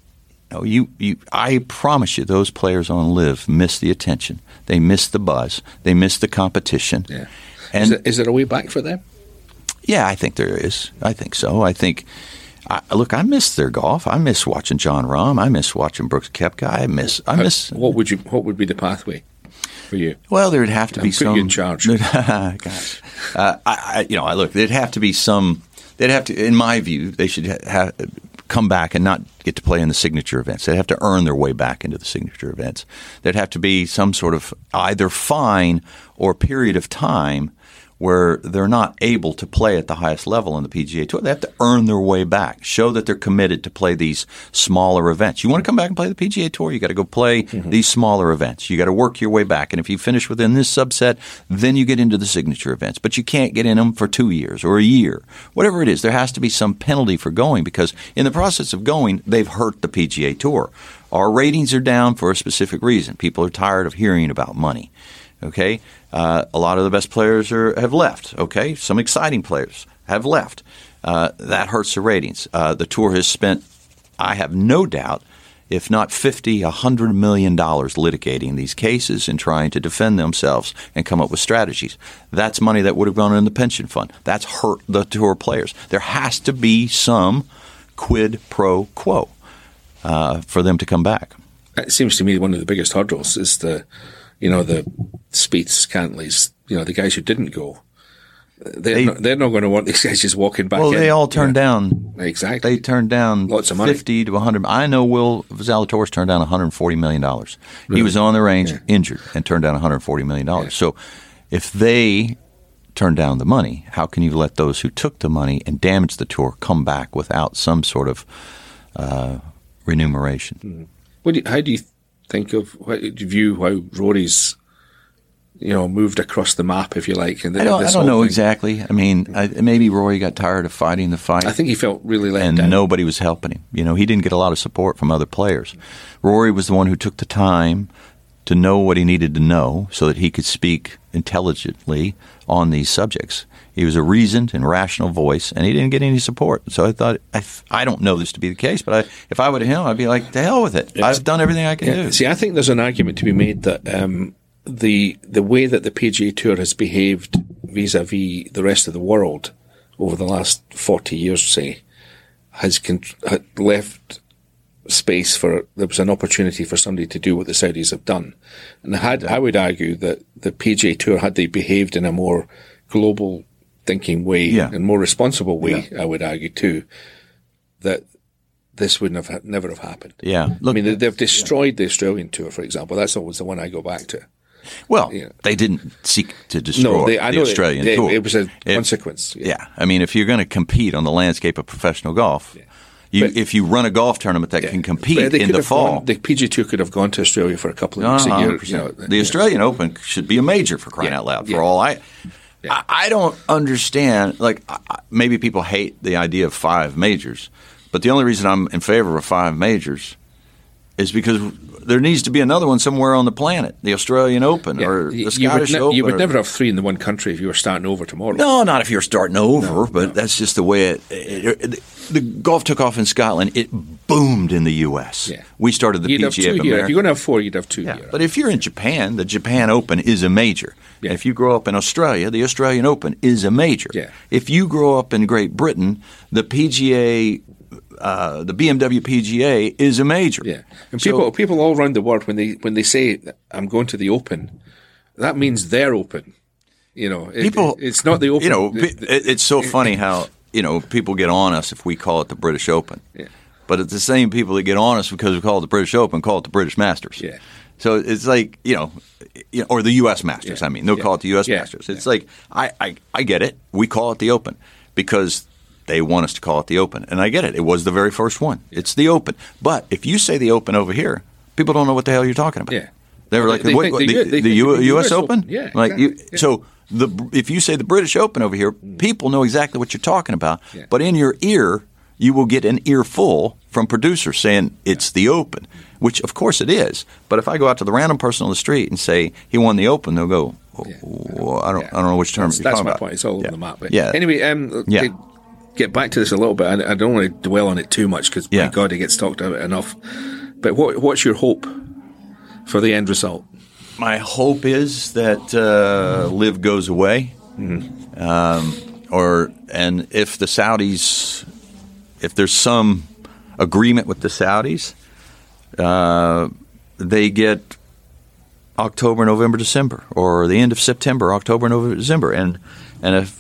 No, you, you. I promise you, those players on Live miss the attention. They miss the buzz. They miss the competition. Yeah. And is, there, is there a way back for them? Yeah, I think there is. I think so. I think. I, look, I miss their golf. I miss watching John Rahm. I miss watching Brooks Koepka. I miss. I miss. How, what would you? What would be the pathway for you? Well, there'd have to I'll be put some. You in charge. Gosh, uh, I, I, you know, I look. There'd have to be some. They'd have to, in my view, they should ha- have. come back and not get to play in the signature events. They'd have to earn their way back into the signature events. There'd have to be some sort of either fine or period of time where they're not able to play at the highest level in the P G A Tour. They have to earn their way back, show that they're committed to play these smaller events. You want to come back and play the P G A Tour, you got to go play mm-hmm. these smaller events. You got to work your way back. And if you finish within this subset, then you get into the signature events. But you can't get in them for two years or a year. Whatever it is, there has to be some penalty for going because in the process of going, they've hurt the P G A Tour. Our ratings are down for a specific reason. People are tired of hearing about money. Okay, uh, a lot of the best players are, have left. Okay, some exciting players have left. Uh, that hurts the ratings. Uh, the tour has spent, I have no doubt, if not fifty, a hundred million dollars litigating these cases and trying to defend themselves and come up with strategies. That's money that would have gone in the pension fund. That's hurt the tour players. There has to be some quid pro quo uh, for them to come back. It seems to me one of the biggest hurdles is the. You know, the Spieths, Cantleys, you know, the guys who didn't go. They're, they, not, they're not going to want these guys just walking back well, in. Well, they all turned yeah. down. Exactly. They turned down lots of money. fifty to one hundred. I know Will Zalatoris turned down one hundred forty million dollars. Really? He was on the range, yeah. injured, and turned down one hundred forty million dollars. Yeah. So if they turn down the money, how can you let those who took the money and damaged the tour come back without some sort of uh, remuneration? Mm-hmm. What do you, how do you think of, how do you view how Rory's, you know, moved across the map, if you like? And I don't, I don't know thing. exactly. I mean, I, maybe Rory got tired of fighting the fight. I think he felt really let and down. And nobody was helping him. You know, he didn't get a lot of support from other players. Rory was the one who took the time to know what he needed to know so that he could speak intelligently on these subjects. He was a reasoned and rational voice, and he didn't get any support. So I thought, I, I don't know this to be the case, but I, if I were him, I'd be like, to hell with it. It's, I've done everything I can yeah. do. See, I think there's an argument to be made that um, the the way that the P G A Tour has behaved vis-a-vis the rest of the world over the last forty years, say, has con- left space for, there was an opportunity for somebody to do what the Saudis have done. And I, had, I would argue that the P G A Tour, had they behaved in a more global thinking way yeah. and more responsible way, yeah. I would argue too, that this wouldn't have never have happened. Yeah, Look, I mean, they've destroyed yeah. the Australian Tour, for example. That's always the one I go back to. Well, yeah. they didn't seek to destroy no, they, I the know Australian it, Tour. It was a if, consequence. Yeah. yeah, I mean, if you're going to compete on the landscape of professional golf, yeah. you, but, if you run a golf tournament that yeah. can compete in the fall, gone, the P G A Tour could have gone to Australia for a couple of weeks uh, a year. You know, the yeah. Australian Open should be a major for crying yeah. out loud. For yeah. all I. Yeah. I don't understand, like, maybe people hate the idea of five majors, but the only reason I'm in favor of five majors is because there needs to be another one somewhere on the planet, the Australian Open yeah. or the Scottish you ne- Open. You would or, never have three in the one country if you were starting over tomorrow. No, not if you're starting over, no, but no. that's just the way it, it, it – the golf took off in Scotland. It boomed in the U S. Yeah. We started the you'd P have G A two of here. America. If you're going to have four, you'd have two yeah. here. But if you're in Japan, the Japan Open is a major. Yeah. If you grow up in Australia, the Australian Open is a major. Yeah. If you grow up in Great Britain, the P G A uh, the B M W P G A is a major. Yeah. And people so, people all around the world, when they when they say, I'm going to the Open, that means they're open. You know, it, people, it, it's not the Open. You know, it, it's so funny how, you know, people get on us if we call it the British Open. Yeah. But it's the same people that get on us because we call it the British Open, call it the British Masters. Yeah. So it's like, you know, you know or the U S Masters, yeah. I mean. They'll yeah. call it the U S yeah. Masters. It's yeah. like, I, I, I get it. We call it the Open because they want us to call it the Open. And I get it. It was the very first one. It's the Open. But if you say the Open over here, people don't know what the hell you're talking about. Yeah. They were like, They what, think what, the the, U- they the, think U- the U S U S Open? Open. Yeah, Like you, exactly. Yeah. So the if you say the British Open over here, people know exactly what you're talking about. Yeah. But in your ear, you will get an earful from producers saying it's the Open, which of course it is. But if I go out to the random person on the street and say he won the Open, they'll go, oh, Yeah. oh, I don't, Yeah. I don't know which term That's, you're that's talking my about. point. It's all yeah. over the map. But Yeah. Anyway, um, Yeah. to get back to this a little bit, I, I don't want to dwell on it too much because, Yeah. my God, it gets talked about enough. But what, what's your hope for the end result? My hope is that uh, Liv goes away, mm-hmm. um, or and if the Saudis, if there's some agreement with the Saudis, uh, they get October, November, December, or the end of September, October, November, December, and and if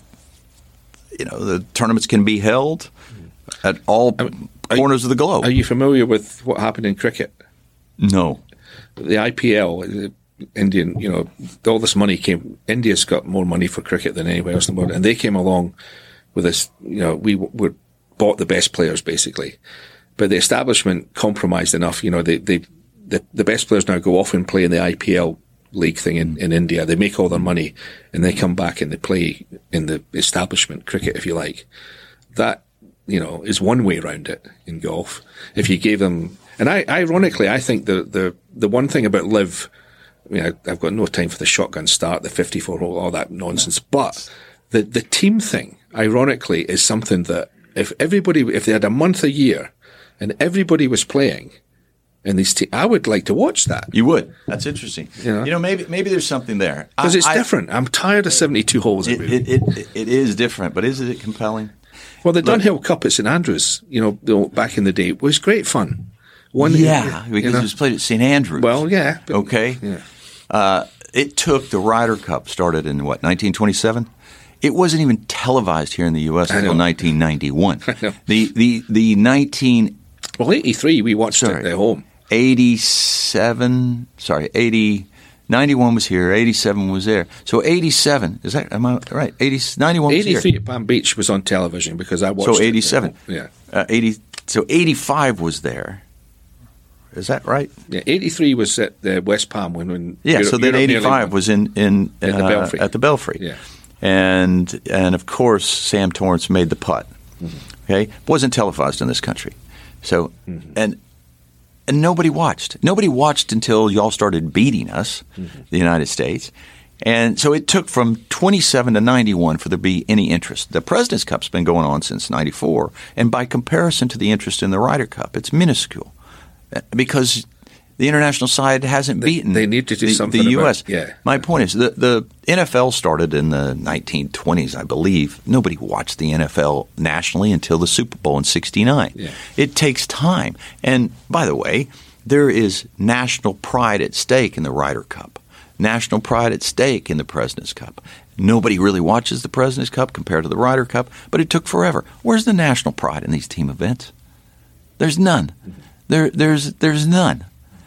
you know the tournaments can be held at all I mean, corners you, of the globe. Are you familiar with what happened in cricket? No. The I P L, the Indian, you know, all this money came. India's got more money for cricket than anywhere else in the world, and they came along with this. You know, we were bought the best players basically, but the establishment compromised enough. You know, they they the, the best players now go off and play in the I P L league thing in, in India. They make all their money, and they come back and they play in the establishment cricket, if you like. That, you know, is one way around it in golf. If you gave them, and I, ironically, I think the the the one thing about Liv. I mean, I, I've got no time for the shotgun start, the fifty-four hole, all that nonsense. But the the team thing, ironically, is something that if everybody, if they had a month a year and everybody was playing in these teams, I would like to watch that. You would. That's interesting. You know? You know, maybe maybe there's something there Because it's I- different. I'm tired of seventy-two holes. It, it, it, it is different, but is it compelling? well, the Dunhill Cup at St Andrews, you know, the- back in the day, was great fun. One, Yeah, you because know. it was played at Saint Andrews. Well, yeah. but- okay. Yeah. Uh, it took the Ryder Cup started in what nineteen twenty-seven. It wasn't even televised here in the U S I until know. nineteen ninety-one. I know. The the the nineteen Well, eighty-three, we watched Sorry. it at home. eighty-seven. Sorry, eighty. ninety-one was here. eighty-seven was there. So eighty-seven is that? Am I right? eighty, ninety-one was here. eighty-three at Palm Beach was on television because I watched So it. eighty-seven. Yeah. Uh, eighty. So eighty-five was there. Is that right? Yeah, eighty-three was at the West Palm when, when Yeah. Europe, so then Europe nearly eighty-five won. was in in At the uh, Belfry. At the Belfry. Yeah. And and of course Sam Torrance made the putt. Mm-hmm. Okay, wasn't televised in this country. So Mm-hmm. and and nobody watched. Nobody watched until y'all started beating us, Mm-hmm. the United States. And so it took from twenty-seven to ninety-one for there to be any interest. The President's Cup's been going on since ninety-four, and by comparison to the interest in the Ryder Cup, it's minuscule because the international side hasn't beaten they need to do the, something the U S. about- yeah. My point is the the N F L started in the nineteen twenties, I believe. Nobody watched the N F L nationally until the Super Bowl in sixty-nine. Yeah. It takes time. And by the way, there is national pride at stake in the Ryder Cup. National pride at stake in the President's Cup. Nobody really watches the President's Cup compared to the Ryder Cup, but it took forever. Where's the national pride in these team events? There's none. There, there's, there's none,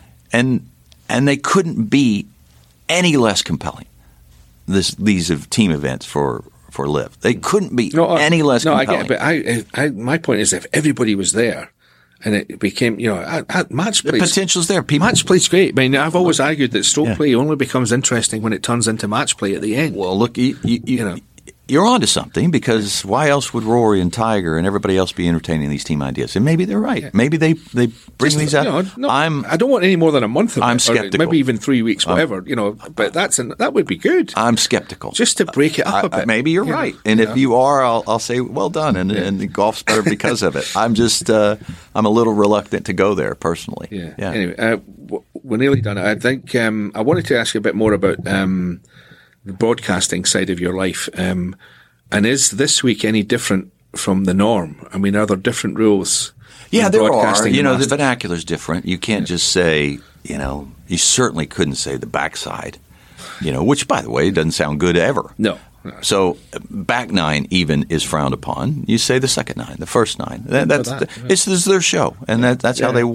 and and they couldn't be any less compelling. This, these are team events for for Liv. They couldn't be No, uh, any less no, compelling. I get it, but I, I, my point is if everybody was there and it became, you know, I, I, match the play. potential's there. People, Match play's great. I mean, I've always argued that stroke yeah. play only becomes interesting when it turns into match play at the end. Well, look, you, you, you, You know. you're onto something because why else would Rory and Tiger and everybody else be entertaining these team ideas? And maybe they're right. Yeah. Maybe they, they bring Just, these out. you know, no, I'm I don't want any more than a month of I'm it, skeptical. or maybe even three weeks, whatever. you know, but that's an, that would be good. I'm skeptical. Just to break it up a I- I- bit. maybe you're you know, right, and you if know. you are, I'll, I'll say well done, and, and golf's better because of it. I'm just uh, I'm a little reluctant to go there personally. Yeah. yeah. Anyway, uh, w- we're nearly done. I think um, I wanted to ask you a bit more about um, the broadcasting side of your life. Um, and is this week any different from the norm? I mean, are there different rules? Yeah, in there are. broadcasting You know, the Masters? vernacular's different. You can't just say, you know, you certainly couldn't say the backside, you know, which, by the way, doesn't sound good ever. No. no. So back nine even is frowned upon. You say the second nine, the first nine. That, that's that, the, it's this is their show, and that, that's how Yeah. they want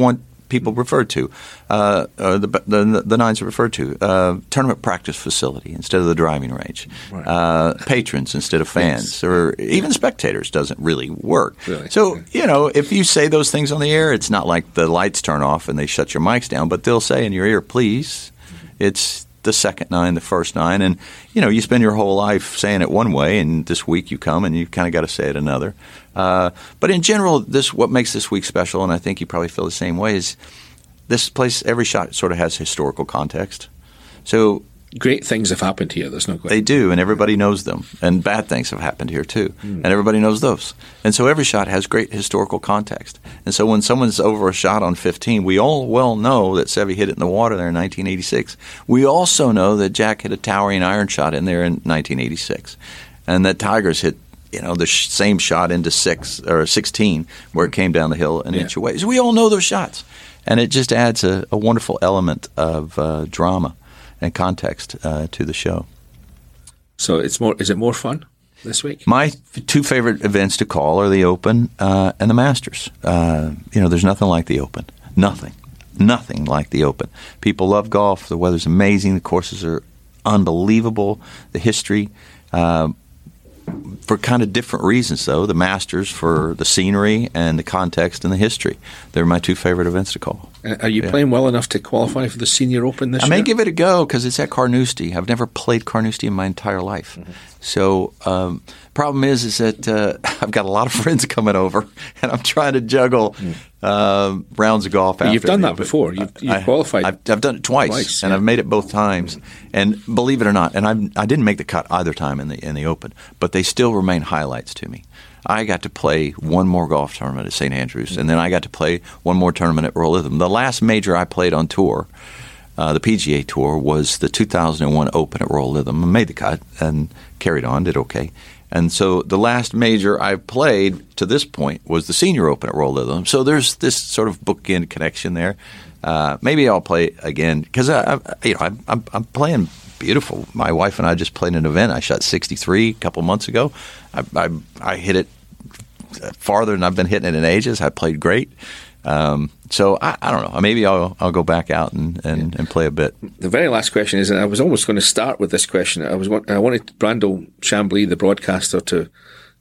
people refer to, uh, uh, the, the the nines are referred to, uh, tournament practice facility instead of the driving range, right. uh, patrons instead of fans, yes. or even spectators doesn't really work. Really? So, you know, if you say those things on the air, it's not like the lights turn off and they shut your mics down, but they'll say in your ear, please, it's the second nine, the first nine, and you know you spend your whole life saying it one way, and this week you come and you kind of got to say it another. Uh, but in general, this what makes this week special, and I think you probably feel the same way, is this place. Every shot sort of has historical context. So great things have happened here. There's no question. They do, and everybody knows them. And bad things have happened here too, mm. and everybody knows those. And so every shot has great historical context. And so when someone's over a shot on fifteen, we all well know that Seve hit it in the water there in nineteen eighty-six. We also know that Jack hit a towering iron shot in there in nineteen eighty-six, and that Tigers hit you know the sh- same shot into six or sixteen where it came down the hill an yeah. inch away. So we all know those shots, and it just adds a, a wonderful element of uh, drama and context uh, to the show. So it's more. Is it more fun this week? My f- two favorite events to call are the Open uh, and the Masters. Uh, you know, there's nothing like the Open. Nothing. Nothing like the Open. People love golf. The weather's amazing. The courses are unbelievable. The history, uh, for kind of different reasons, though. The Masters for the scenery and the context and the history. They're my two favorite events to call. Uh, are you yeah. playing well enough to qualify for the Senior Open this I year? I may give it a go because it's at Carnoustie. I've never played Carnoustie in my entire life. Mm-hmm. So um, problem is is that uh, I've got a lot of friends coming over, and I'm trying to juggle mm. uh, rounds of golf. After You've done that before. You've, you've I, qualified. I've, I've done it twice, twice and yeah. I've made it both times. And believe it or not, and I'm, I didn't make the cut either time in the in the Open, but they still remain highlights to me. I got to play one more golf tournament at Saint Andrews, and then I got to play one more tournament at Royal Lytham. The last major I played on tour, uh, the P G A Tour, was the two thousand one Open at Royal Lytham. I made the cut and carried on, did okay. And so the last major I played to this point was the Senior Open at Royal Lytham. So there's this sort of bookend connection there. Uh, maybe I'll play again because I, I, you know, I'm, I'm, I'm playing beautiful. My wife and I just played an event. I shot sixty-three a couple months ago. I, I, I hit it farther than I've been hitting it in ages. I played great. Um, so I, I don't know. Maybe I'll I'll go back out and, and, and play a bit. The very last question is, and I was almost going to start with this question. I was I wanted Brandel Chambly, the broadcaster, to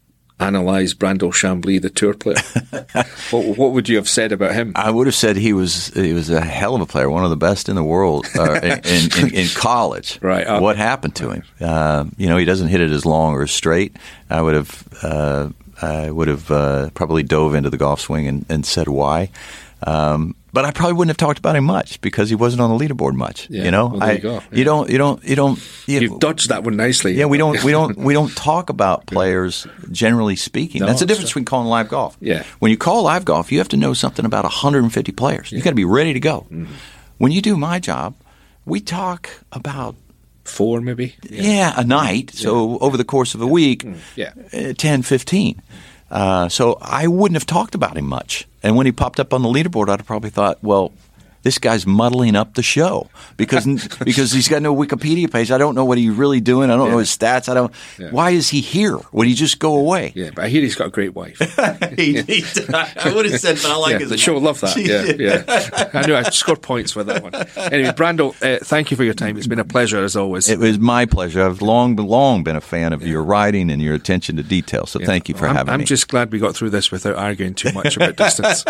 analyse Brandel Chambly, the tour player. what, what would you have said about him? I would have said he was he was a hell of a player, one of the best in the world uh, in, in, in college. Right. Uh, what happened to him? Uh, you know, he doesn't hit it as long or as straight. I would have uh, I would have uh, probably dove into the golf swing and, and said why. Um, but I probably wouldn't have talked about him much because he wasn't on the leaderboard much. Yeah, you know, well, there I, you, go. Yeah. you don't, you don't, you don't. You You've dodged that one nicely. Yeah, we don't, we don't, we don't talk about players generally speaking. No, That's the difference so. between calling live golf. Yeah, when you call live golf, you have to know something about one hundred fifty players. Yeah. You got to be ready to go. Mm-hmm. When you do my job, we talk about four maybe. Yeah, yeah a night. So yeah. over the course of a week, mm, yeah, uh, ten, fifteen. Uh, so I wouldn't have talked about him much. And when he popped up on the leaderboard, I'd have probably thought, well, this guy's muddling up the show because because he's got no Wikipedia page. I don't know what he's really doing. I don't yeah. know his stats. I don't. Yeah. Why is he here? Would he just go away? Yeah, but I hear he's got a great wife. he, he, I would have said, but I like yeah, his. The show would love that. Yeah, yeah. I knew I'd score points with that one. Anyway, Brandel, uh, thank you for your time. It's been a pleasure as always. It was my pleasure. I've long, long been a fan of yeah. your writing and your attention to detail. So yeah. thank you for I'm, having I'm me. I'm just glad we got through this without arguing too much about distance.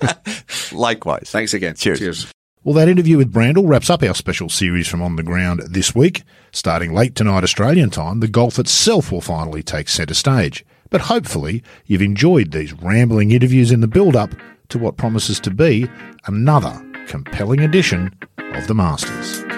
Likewise. Thanks again. Cheers. Cheers. Well, that interview with Brandel wraps up our special series from On the Ground this week. Starting late tonight Australian time, the golf itself will finally take centre stage. But hopefully you've enjoyed these rambling interviews in the build-up to what promises to be another compelling edition of the Masters.